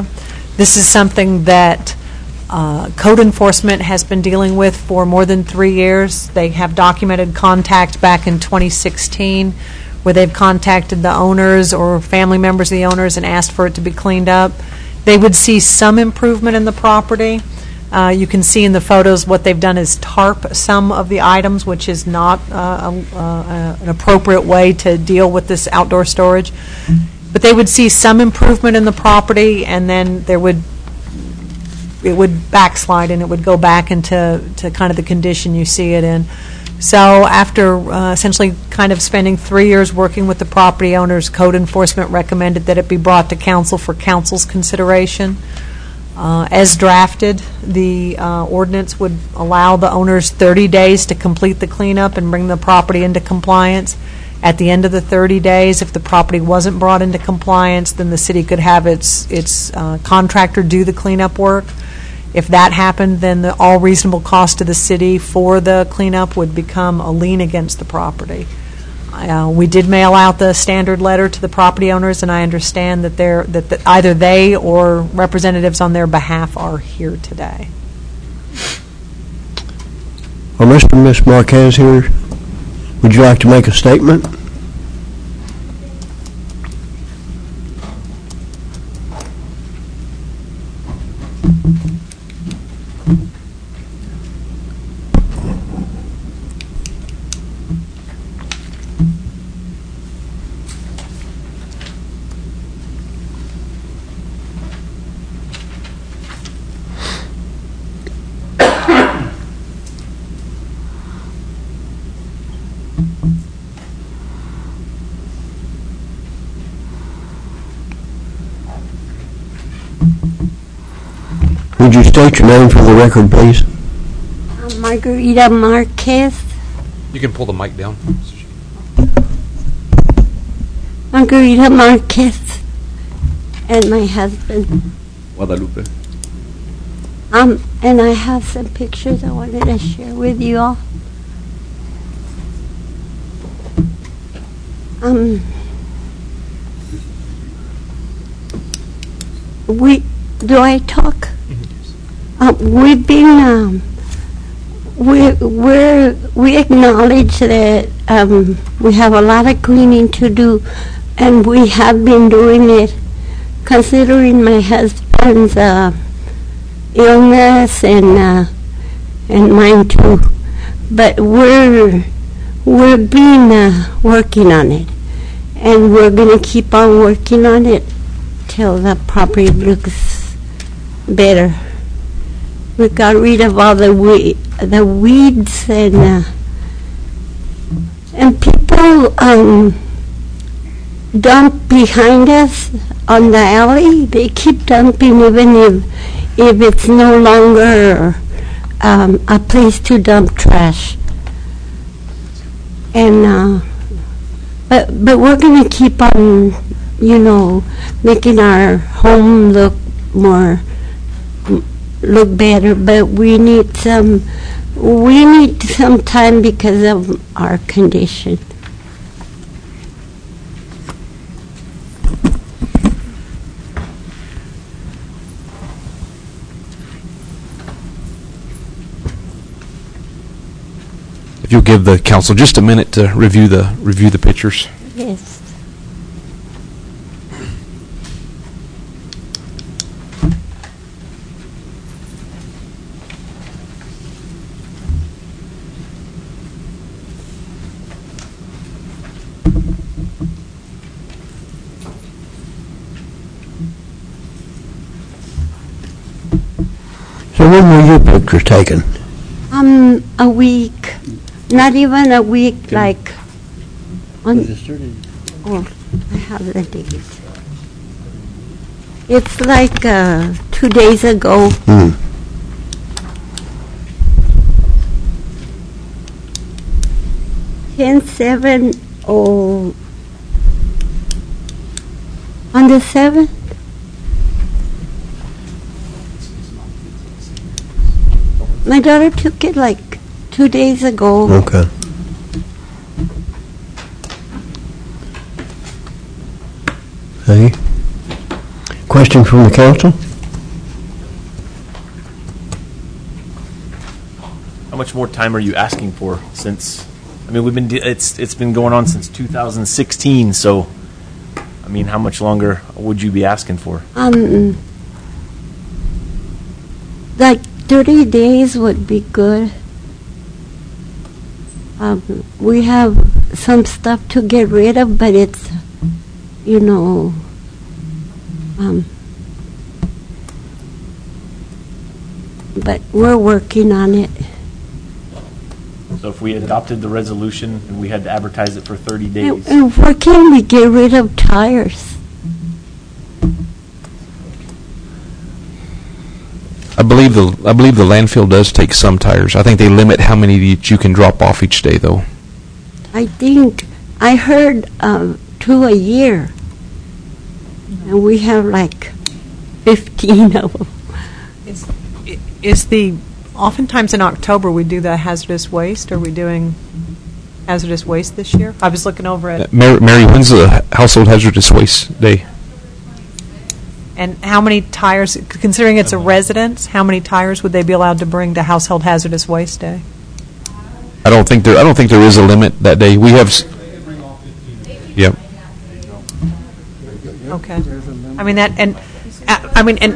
This is something that uh, code enforcement has been dealing with for more than three years. They have documented contact back in twenty sixteen where they've contacted the owners or family members of the owners and asked for it to be cleaned up. They would see some improvement in the property. Uh, you can see in the photos what they've done is tarp some of the items, which is not uh, a, uh, an appropriate way to deal with this outdoor storage. But they would see some improvement in the property, and then there would it would backslide and it would go back into to kind of the condition you see it in. So after uh, essentially kind of spending three years working with the property owners, code enforcement recommended that it be brought to council for council's consideration. Uh, as drafted, the uh, ordinance would allow the owners thirty days to complete the cleanup and bring the property into compliance. At the end of the thirty days, if the property wasn't brought into compliance, then the city could have its its uh, contractor do the cleanup work. If that happened, then the all reasonable cost to the city for the cleanup would become a lien against the property. Uh, we did mail out the standard letter to the property owners, and I understand that they're that, that either they or representatives on their behalf are here today. Are Mister and Miz Marquez here? Would you like to make a statement? Would you state your name for the record, please? I'm Margarita Marquez. You can pull the mic down. Margarita Marquez and my husband. Guadalupe. Um, and I have some pictures I wanted to share with you all. Um, we, do I talk? Uh, we've been, um, we we're, we acknowledge that um, we have a lot of cleaning to do, and we have been doing it, considering my husband's uh, illness and uh, and mine too. But we're we're been uh, working on it, and we're gonna keep on working on it till the property looks better. We got rid of all the we the weeds and uh, and people um, dump behind us on the alley. They keep dumping even if if it's no longer um, a place to dump trash. And uh, but but we're gonna keep on, you know, making our home look more. look better, but we need some we need some time because of our condition. If you'll give the council just a minute to review the review the pictures. Yes. So when were your pictures taken? Um, a week, not even a week, like, on, oh, I have the date. It's like uh, two days ago. Hmm. ten seven oh, on the seventh. My daughter took it like two days ago. Okay. Okay. Question from the council? How much more time are you asking for since, I mean, we've been, de- it's, it's been going on since two thousand sixteen, so, I mean, how much longer would you be asking for? Um, like thirty days would be good. Um, we have some stuff to get rid of, but it's, you know, um, but we're working on it. So if we adopted the resolution and we had to advertise it for thirty days? And, and where can we get rid of tires? I believe the I believe the landfill does take some tires. I think they limit how many that you can drop off each day, though. I think, I heard um, two a year. And we have like fifteen of them. Is, is the, oftentimes in October, we do the hazardous waste. Are we doing hazardous waste this year? I was looking over Uh, at, Mary, Mary, when's the household hazardous waste day? and how many tires, considering it's a residence, how many tires would they be allowed to bring to household hazardous waste day? I don't think there. I don't think there is a limit that day. We have. s- Yep. Okay. I mean, that, and, uh, I mean, and,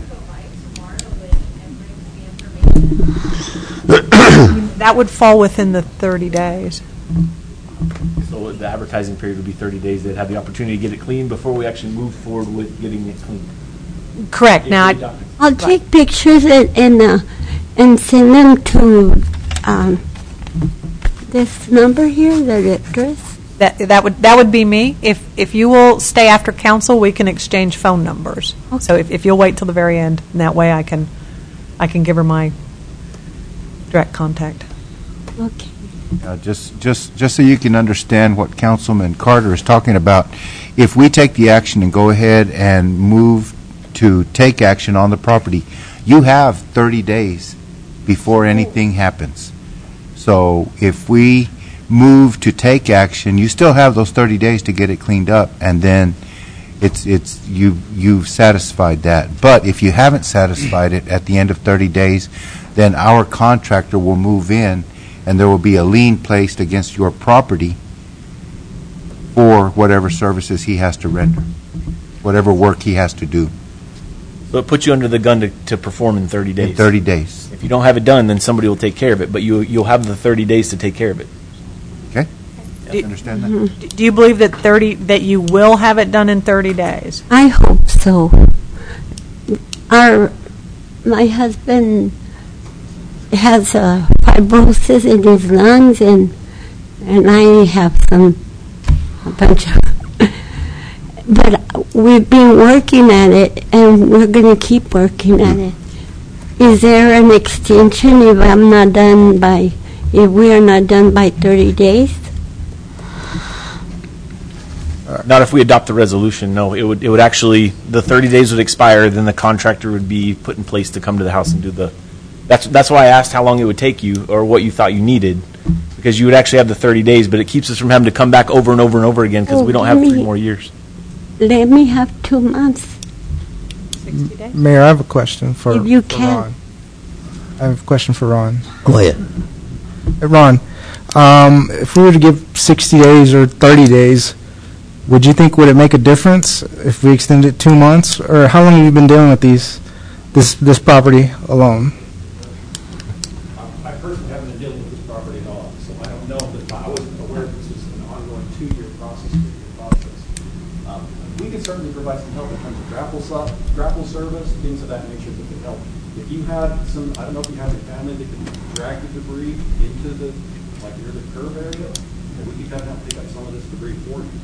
that would fall within the thirty days. So the advertising period would be thirty days. They'd have the opportunity to get it clean before we actually move forward with getting it clean. Correct. Now, If we I- adopted- I'll take pictures and, and, uh, and send them to um, this number here, the address. that, that would, that would be me. If, if you will stay after council, we can exchange phone numbers. So if, if you'll wait till the very end, and that way I can, I can give her my direct contact. Okay. Uh, Just, just, just so you can understand what Councilman Carter is talking about, if we take the action and go ahead and move to take action on the property, you have thirty days before anything happens. So if we move to take action, you still have those thirty days to get it cleaned up, and then it's, it's, you, you've satisfied that. But if you haven't satisfied it at the end of thirty days, then our contractor will move in, and there will be a lien placed against your property for whatever services he has to render, whatever work he has to do So it puts you under the gun to, to perform in thirty days. in thirty days. If you don't have it done, then somebody will take care of it, but you, you'll have the thirty days to take care of it. Okay? Do- You understand that? D- Do you believe that thirty, that you will have it done in thirty days? I hope so. Our, my husband has uh, fibrosis in his lungs, and and I have some a bunch of. But we've been working at it, and we're going to keep working at it. Is there an extension if I'm not done by, if we are not done by thirty days? Not if we adopt the resolution, no. It would, it would actually, the thirty days would expire, then the contractor would be put in place to come to the house and do the, that's, that's why I asked how long it would take you, or what you thought you needed, because you would actually have the thirty days, but it keeps us from having to come back over and over and over again, because Oh, we don't have give three me- more years. Let me have two months, sixty days? Mayor, I have a question for, if you for can. Ron. I have a question for Ron. Go ahead. Hey, Ron, um, if we were to give sixty days or thirty days, would you think, would it make a difference if we extended it two months? Or how long have you been dealing with these, this, this property alone? I personally haven't been dealing with this property at all, so I don't know, but I wasn't aware that this is an ongoing two-year process, three-year process. Um, We can certainly provide some help in terms of grapple, so- grapple service, things of that nature that could help. If you had some, I don't know if you have a family that could drag the debris into the, like near the curve area, and we could come out and pick up some of this debris for you.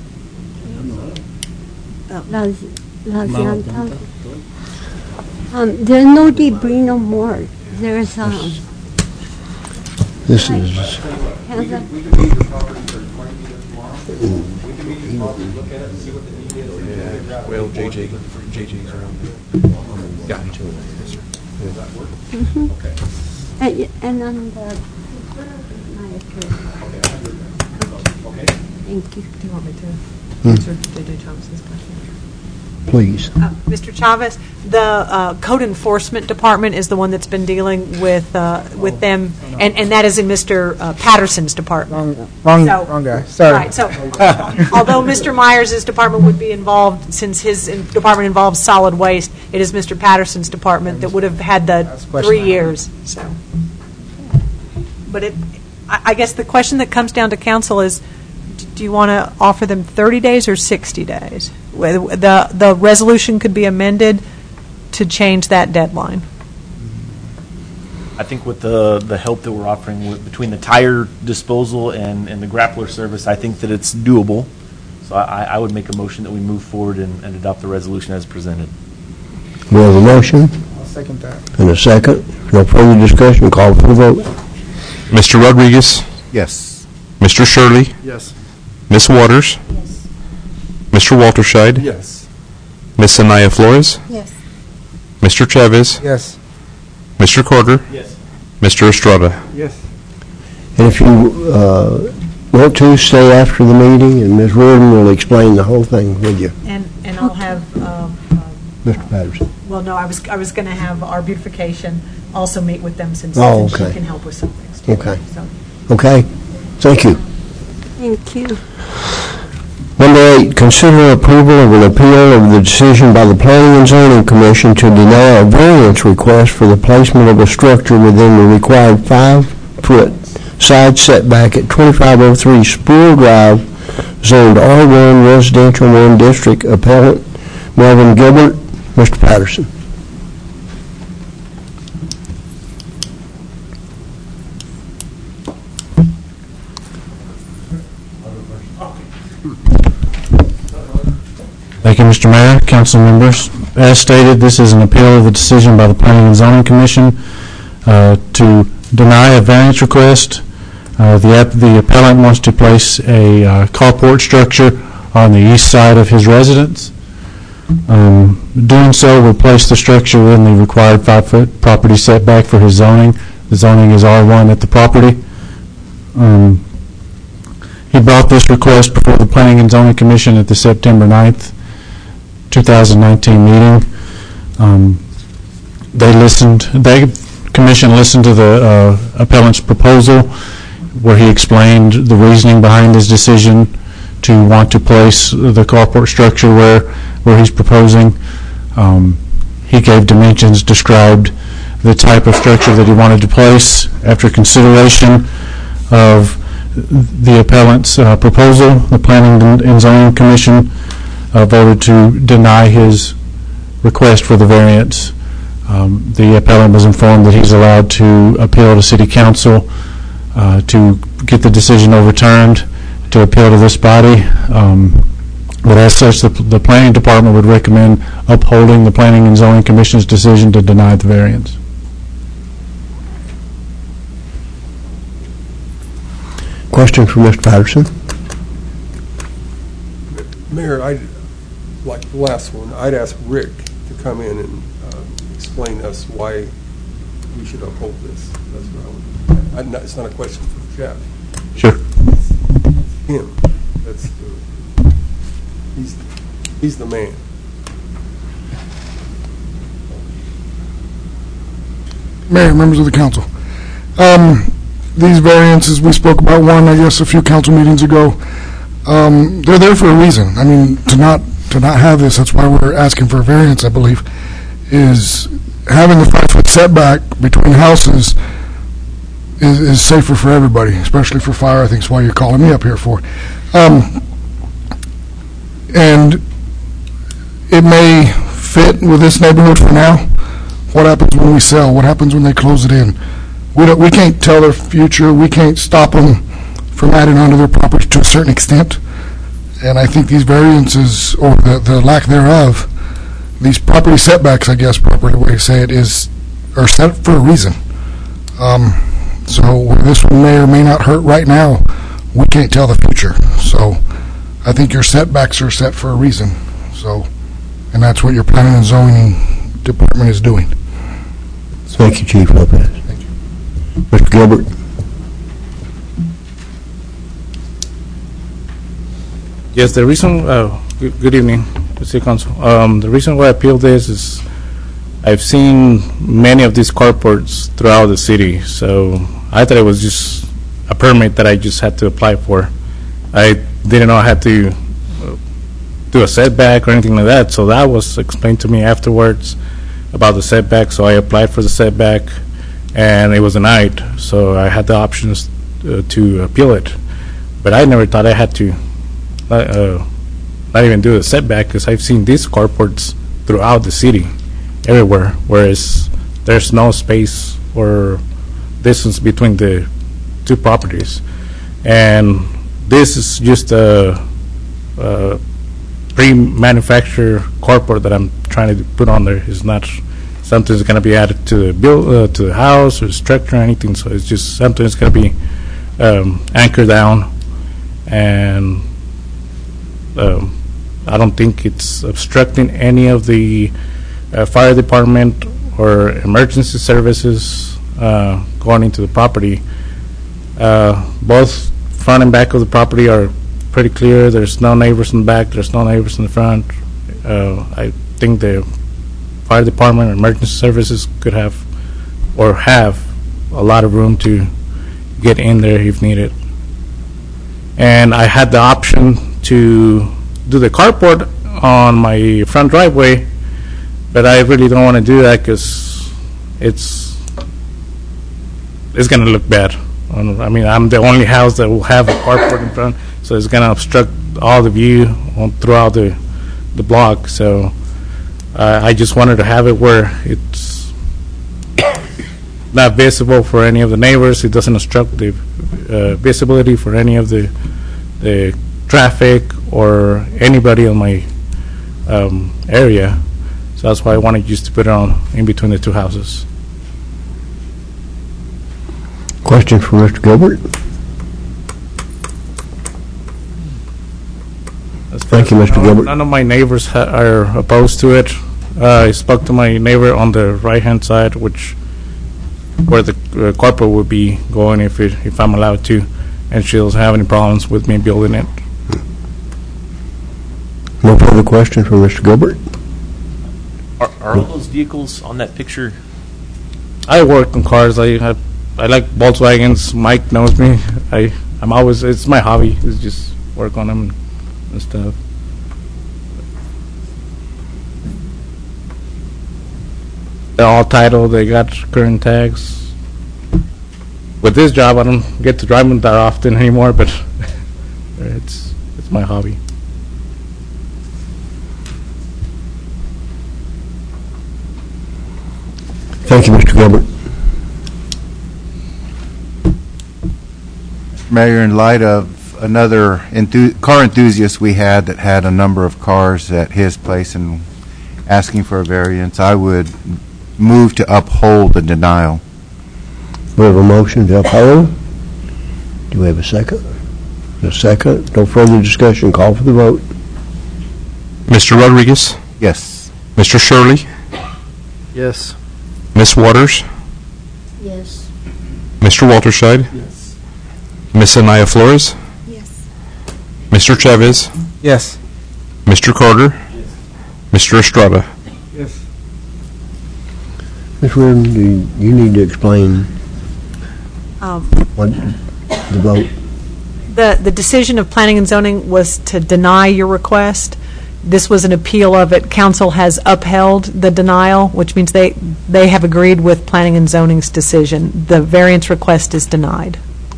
Las, las llantas. Um, there's no debris no more. There's, um, This is, We could, we could meet your property for twenty meters tomorrow. We can meet your property, look at it, and see what the need is. Yeah, Well, J J, J J's around there. Yeah. Does that work? mhm. Okay. and, and on the, my address. Okay, I have your address. Okay. Thank you. Do you want me to Hmm. answer J J Thomas's question? please. Uh, Mister Chavez, the uh, Code Enforcement Department is the one that's been dealing with, uh, with them, and, and that is in Mister uh, Patterson's department. Wrong, So- wrong guy. Sorry. Right, so although Mister Myers' department would be involved, since his in- department involves solid waste, it is Mister Patterson's department that would have had the question three I had. years, so. But it, I I guess the question that comes down to council is, d- do you want to offer them thirty days or sixty days? Whether- The, the resolution could be amended to change that deadline. I think with the, the help that we're offering with, between the tire disposal and, and the grappler service, I think that it's doable. So I, I would make a motion that we move forward and, and adopt the resolution as presented. We have a motion I'll second that. and a second. No further discussion, call for the vote. Mister Rodriguez, Yes. Mister Shirley, Yes. Miss Waters, Mister Walterscheid, Yes. Miss Anaya Flores, Yes. Mister Chavez, Yes. Mister Carter, Yes. Mister Estrada. Yes. And if you uh, want to, stay after the meeting, and Miz Reardon will explain the whole thing with you, And, and I'll have, um, um, Mister Patterson. well, no, I was, I was going to have our beautification also meet with them since Oh, since she okay. can help with some things too. Okay. So- Okay? Thank you. Thank you. Number eight, consider approval of an appeal of the decision by the Planning and Zoning Commission to deny a variance request for the placement of a structure within the required five-foot side setback at twenty-five oh three Spool Drive, zoned R one Residential one District. Appellant Melvin Gilbert. Mister Patterson. Thank you, Mister Mayor, council members. As stated, this is an appeal of the decision by the Planning and Zoning Commission uh, to deny a variance request. Uh, The app- the appellant wants to place a uh, carport structure on the east side of his residence. Um, Doing so will place the structure within the required five-foot property setback for his zoning. The zoning is R one at the property. Um, He brought this request before the Planning and Zoning Commission at the September ninth, two thousand nineteen meeting. Um, They listened, they, commission listened to the uh, appellant's proposal, where he explained the reasoning behind his decision to want to place the carport structure where, where he's proposing. Um, He gave dimensions, described the type of structure that he wanted to place. After consideration of the appellant's uh, proposal, the Planning and Zoning Commission uh, voted to deny his request for the variance. Um, The appellant was informed that he's allowed to appeal to City Council uh, to get the decision overturned, to appeal to this body. Um, But as such, the the Planning Department would recommend upholding the Planning and Zoning Commission's decision to deny the variance. Question for Mister Patterson? Mayor, I, like the last one, I'd ask Rick to come in and uh, explain to us why we should uphold this. That's what I would, I- not- it's not a question for Jeff. Sure. It's him. That's the, he's, he's the man. Mayor, members of the council. Um, These variances, we spoke about one, I guess, a few council meetings ago. Um, They're there for a reason. I mean, to not, to not have this, that's why we're asking for a variance, I believe, is having the five-foot setback between houses is, is safer for everybody, especially for fire. I think is why you're calling me up here for. Um, And it may fit with this neighborhood for now. What happens when we sell? What happens when they close it in? We don't, we can't tell their future. We can't stop them from adding onto their property to a certain extent. And I think these variances, or the, the lack thereof, these property setbacks, I guess, proper way to say it, is, are set for a reason. Um, so where this one may or may not hurt right now, we can't tell the future. So I think your setbacks are set for a reason. So, and that's what your planning and zoning department is doing. Thank you, Chief Lopez. Thank you. Mister Gilbert? Yes, the reason, uh, good good evening. the City Council. Um, the reason why I appealed this is I've seen many of these carports throughout the city, so I thought it was just a permit that I just had to apply for. I didn't know I had to uh, do a setback or anything like that, so that was explained to me afterwards about the setback, so I applied for the setback, and it was denied, so I had the options uh, to appeal it. But I never thought I had to uh, not even do the setback, because I've seen these carports throughout the city, everywhere, whereas there's no space or distance between the two properties. And this is just a, a pre-manufactured carport that I'm trying to put on there. It's not something that's going to be added to the build, uh, to the house or the structure or anything. So it's just something that's going to be um, anchored down, and um, I don't think it's obstructing any of the uh, fire department or emergency services uh, going into the property. Uh, both front and back of the property are pretty clear. There's no neighbors in the back. There's no neighbors in the front. Uh, I think the fire department or emergency services could have or have a lot of room to get in there if needed. And I had the option to do the carport on my front driveway, but I really don't want to do that because it's it's going to look bad. I mean, I'm the only house that will have a carport in front, so it's going to obstruct all the view on, throughout the the block. So uh, I just wanted to have it where it's not visible for any of the neighbors. It doesn't obstruct the uh, visibility for any of the the traffic or anybody in my um, area. So that's why I wanted just to put it on in between the two houses. Question for Mister Gilbert. Thank you, Mister Gilbert. None of my neighbors ha are opposed to it. Uh, I spoke to my neighbor on the right-hand side, which where the uh, carport would be going if it, if I'm allowed to, and she doesn't have any problems with me building it. No further question for Mister Gilbert. Are, are all those vehicles on that picture? I work on cars. I have, I like Volkswagens. Mike knows me. I I'm always it's my hobby. Is just work on them and stuff. They're all titled. They got current tags. With this job, I don't get to drive them that often anymore, but it's it's my hobby. Thank you, Mister Gilbert. Mayor, in light of another enthu car enthusiast we had that had a number of cars at his place and asking for a variance, I would move to uphold the denial. We have a motion to uphold. Do we have a second? A second. No further discussion. Call for the vote. Mister Rodriguez? Yes. Mister Shirley? Yes. Miss Waters? Yes. Mister Walterside? Yes. Miss Anaya Flores? Yes. Mister Chavez? Yes. Mister Carter? Yes. Mister Estrada? Yes. Miz Reardon, do you, you need to explain Um, what the vote? The, the decision of planning and zoning was to deny your request. This was an appeal of it. Council has upheld the denial, which means they, they have agreed with planning and zoning's decision. The variance request is denied.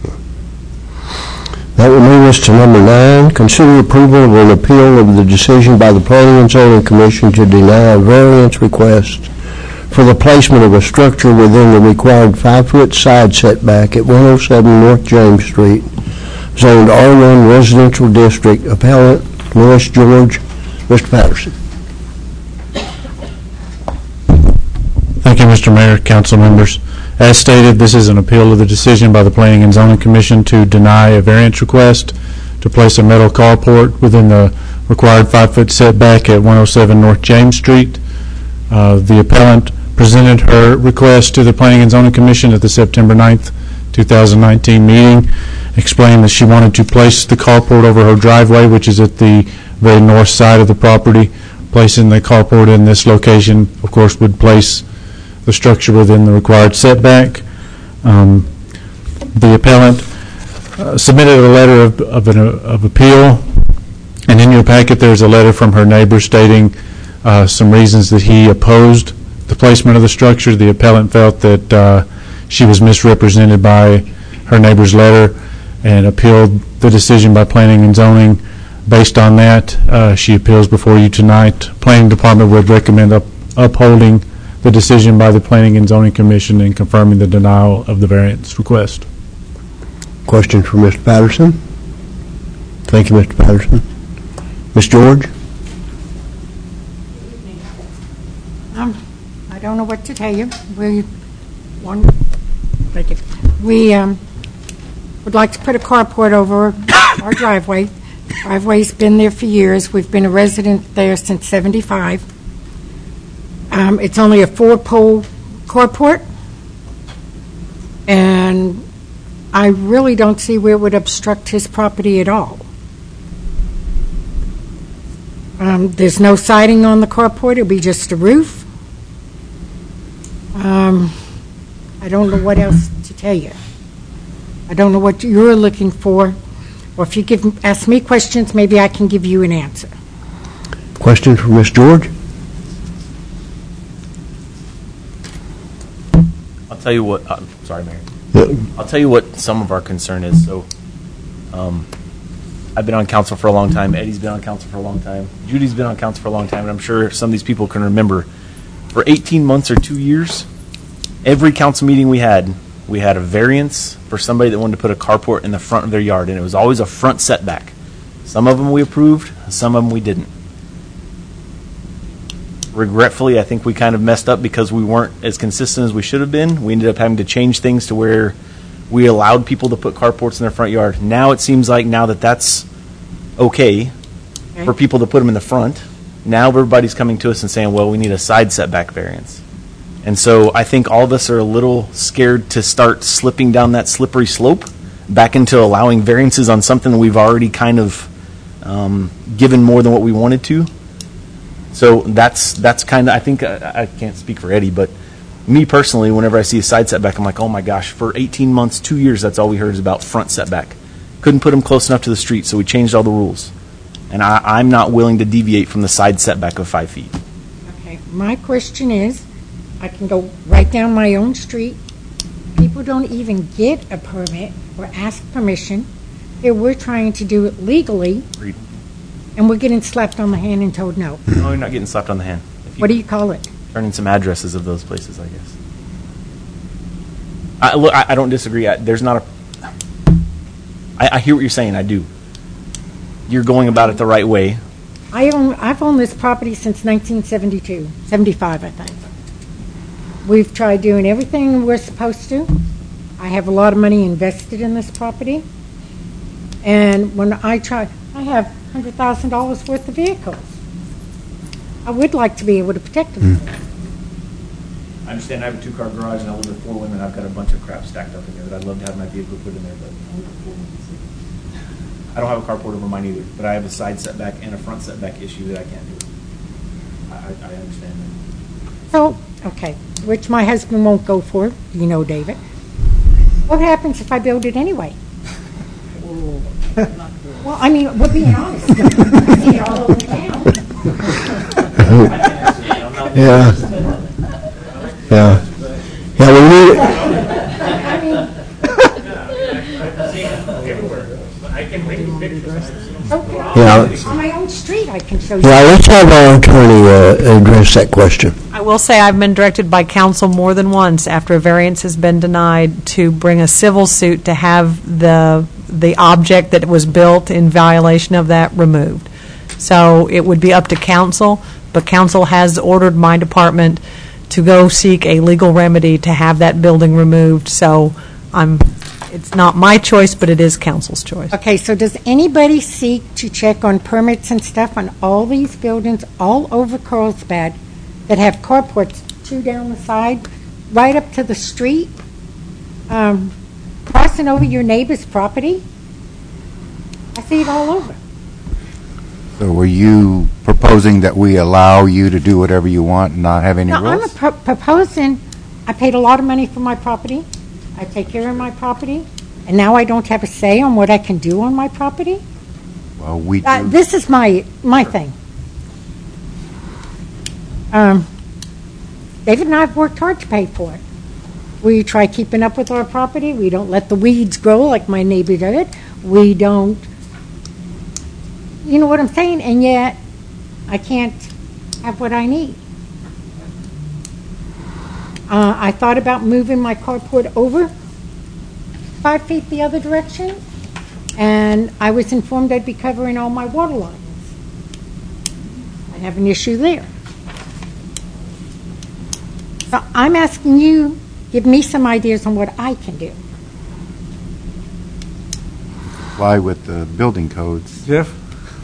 That will move us to number nine. Consider approval of an appeal of the decision by the Planning and Zoning Commission to deny a variance request for the placement of a structure within the required five-foot side setback at one oh seven North James Street, zoned R one Residential District. Appellant Louis George. Mister Patterson. Thank you, Mister Mayor, council members. As stated, this is an appeal of the decision by the Planning and Zoning Commission to deny a variance request to place a metal carport within the required five-foot setback at one oh seven North James Street. Uh, the appellant presented her request to the Planning and Zoning Commission at the September ninth, two thousand nineteen meeting, explained that she wanted to place the carport over her driveway, which is at the very north side of the property, placing the carport in this location, of course, would place the structure within the required setback. Um, The appellant uh, submitted a letter of, of, an, of appeal, and in your packet there's a letter from her neighbor stating uh, some reasons that he opposed the placement of the structure. The appellant felt that uh, she was misrepresented by her neighbor's letter and appealed the decision by Planning and Zoning. Based on that, uh, she appeals before you tonight. Planning Department would recommend up, upholding the decision by the Planning and Zoning Commission and confirming the denial of the variance request. Question for Mister Patterson? Thank you, Mister Patterson. Miz George? Um, I don't know what to tell you. We, one, thank you. We um, would like to put a carport over our driveway. Driveway's been there for years. We've been a resident there since seventy-five. Um, it's only a four-pole carport, and I really don't see where it would obstruct his property at all. Um, there's no siding on the carport. It'll be just a roof. Um, I don't know what else to tell you. I don't know what you're looking for. Or if you give, ask me questions, maybe I can give you an answer. Question for Miz George? I'll tell you what, uh, sorry, Mayor. Yeah. I'll tell you what some of our concern is. So, um, I've been on council for a long time. Eddie's been on council for a long time. Judy's been on council for a long time, and I'm sure some of these people can remember. For eighteen months or two years, every council meeting we had, we had a variance for somebody that wanted to put a carport in the front of their yard, and it was always a front setback. Some of them we approved, some of them we didn't. Regretfully, I think we kind of messed up because we weren't as consistent as we should have been. We ended up having to change things to where we allowed people to put carports in their front yard. Now it seems like now that that's okay, okay. for people to put them in the front, now everybody's coming to us and saying, well, we need a side setback variance. And so I think all of us are a little scared to start slipping down that slippery slope back into allowing variances on something that we've already kind of um, given more than what we wanted to. So that's that's kind of, I think, I, I can't speak for Eddie, but me personally, whenever I see a side setback, I'm like, oh my gosh, for eighteen months, two years, that's all we heard is about front setback. Couldn't put them close enough to the street, so we changed all the rules. And I, I'm not willing to deviate from the side setback of five feet. Okay, my question is, I can go right down my own street. People don't even get a permit or ask permission. Here we're trying to do it legally, Agreed. And we're getting slapped on the hand and told no. No, you're not getting slapped on the hand. If you What do you call it? turn in some addresses of those places, I guess. I, look, I, I don't disagree. I, there's not a. I, I hear what you're saying. I do. You're going about it the right way. I own, I've owned this property since nineteen seventy-two, seventy-five, I think. We've tried doing everything we're supposed to. I have a lot of money invested in this property. And when I try, I have one hundred thousand dollars worth of vehicles. I would like to be able to protect them. Mm. I understand I have a two-car garage and I live with four women. I've got a bunch of crap stacked up in there that I'd love to have my vehicle put in there, but I don't have a carport over mine either. But I have a side setback and a front setback issue that I can't do. I, I, I understand that. So, okay, which my husband won't go for, you know, David. What happens if I build it anyway? Well, I mean, we're being honest. I see it all over town. Yeah. Yeah. Yeah, we need Yeah. On my own street, I can show you. Yeah, let's have our attorney uh, address that question. I will say I've been directed by council more than once after a variance has been denied to bring a civil suit to have the the object that was built in violation of that removed. So it would be up to council, but council has ordered my department to go seek a legal remedy to have that building removed. So I'm, it's not my choice, but it is council's choice. Okay, so does anybody seek to check on permits and stuff on all these buildings all over Carlsbad that have carports, two down the side, right up to the street, um, crossing over your neighbor's property? I see it all over. So were you proposing that we allow you to do whatever you want and not have any No, I'm rules? pro- proposing, I paid a lot of money for my property, I take care of my property, and now I don't have a say on what I can do on my property? Well, we Uh, do. This is my, my thing. Um, David and I have worked hard to pay for it. We try keeping up with our property, we don't let the weeds grow like my neighbor did, we don't, you know what I'm saying, and yet I can't have what I need. Uh, I thought about moving my carport over five feet the other direction, and I was informed I'd be covering all my water lines. I'd have an issue there. So I'm asking you, give me some ideas on what I can do. Comply with the building codes. Jeff?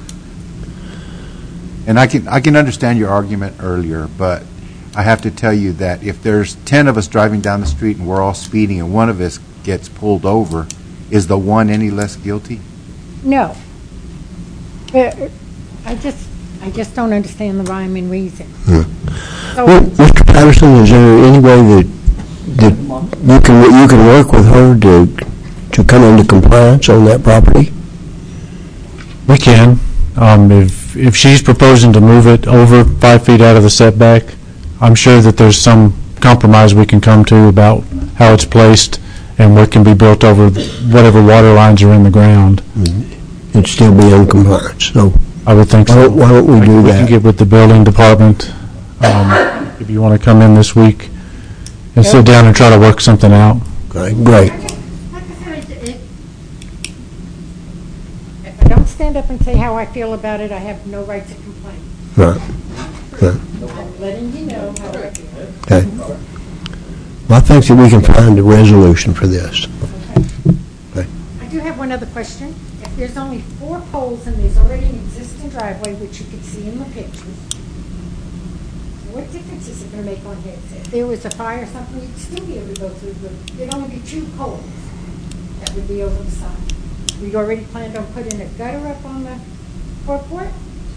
And I can, I can understand your argument earlier, but I have to tell you that if there's ten of us driving down the street and we're all speeding and one of us gets pulled over, is the one any less guilty? No. But I just, I just don't understand the rhyme and reason. So- Well, Mister Patterson, is there any way that, that you can, you can work with her to, to come into compliance on that property? We can. Um, If, if she's proposing to move it over five feet out of the setback, I'm sure that there's some compromise we can come to about how it's placed and what can be built over whatever water lines are in the ground. It'd still be in compliance, so. I would think Why so. don't- why don't we do We can that? get with the building department, um, if you want to come in this week and sit down and try to work something out. Okay, great. If I don't stand up and say how I feel about it, I have no right to complain. Right. Right. I'm letting you know how I feel. Okay. Well, I think that we can find a resolution for this. Okay. I do have one other question. If there's only four poles and there's already an existing driveway, which you could see in the pictures, what difference is it going to make on his? If there was a fire or something, you'd still be able to go through, but there'd only be two poles that would be over the side. We'd already planned on putting a gutter up on the carport,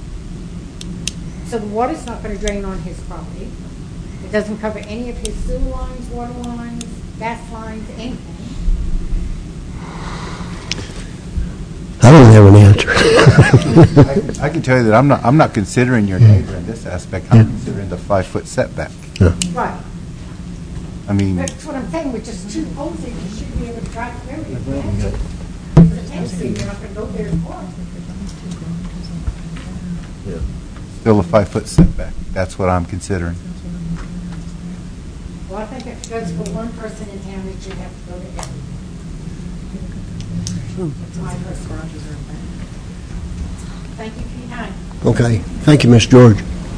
so the water's not going to drain on his property. It doesn't cover any of his sewer lines, water lines, gas lines, anything. I don't have an answer. I I can tell you that I'm not, I'm not considering your neighbor in this aspect. I'm considering the five-foot setback. Right. I mean, That's what I'm saying, with just two poles, there, you should be able to drive through it. If you have to. If it's empty, you're not going to go there and park. still a five-foot setback. That's what I'm considering. Well, I think if it goes for one person in town, it should have to go to everyone. That's my personal opinion. Thank you for your time. Okay, thank you, Miss George.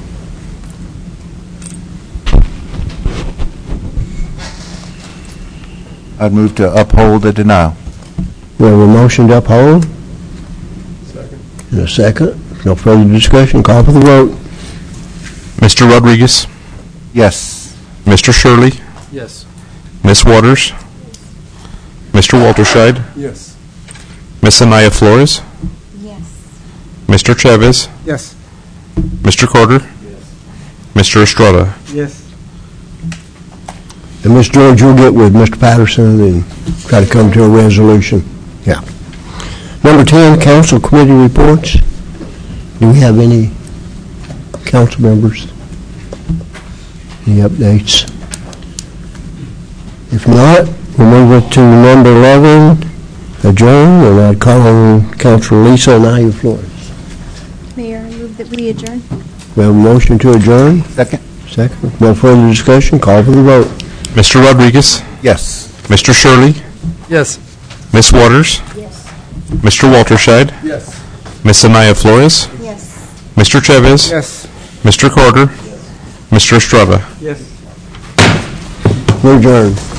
I'd move to uphold the denial. We have a motion to uphold. Second. And a second. No further discussion. Call for the vote. Mister Rodriguez? Yes. Mister Shirley? Yes. Miss Waters? Mister Walterscheid? Yes. Miss Anaya Flores? Yes. Mister Chavez? Yes. Mister Carter? Mister Estrada? Yes. And Miss George, you'll get with Mister Patterson and try to come to a resolution. Yeah. Number ten, council committee reports. Do we have any council members? Any updates? If not, we'll move it to number eleven, adjourn, and I'd call on Councilor Lisa Anaya Flores. Mayor, I move that we adjourn. We have a motion to adjourn. Second? Second. No further discussion. Call for the vote. Mister Rodriguez? Yes. Mister Shirley? Yes. Miss Waters? Yes. Mister Walterscheid? Yes. Miss Anaya Flores? Yes. Mister Chavez? Yes. Mister Carter? Mister Estrada? Yes. We're adjourned.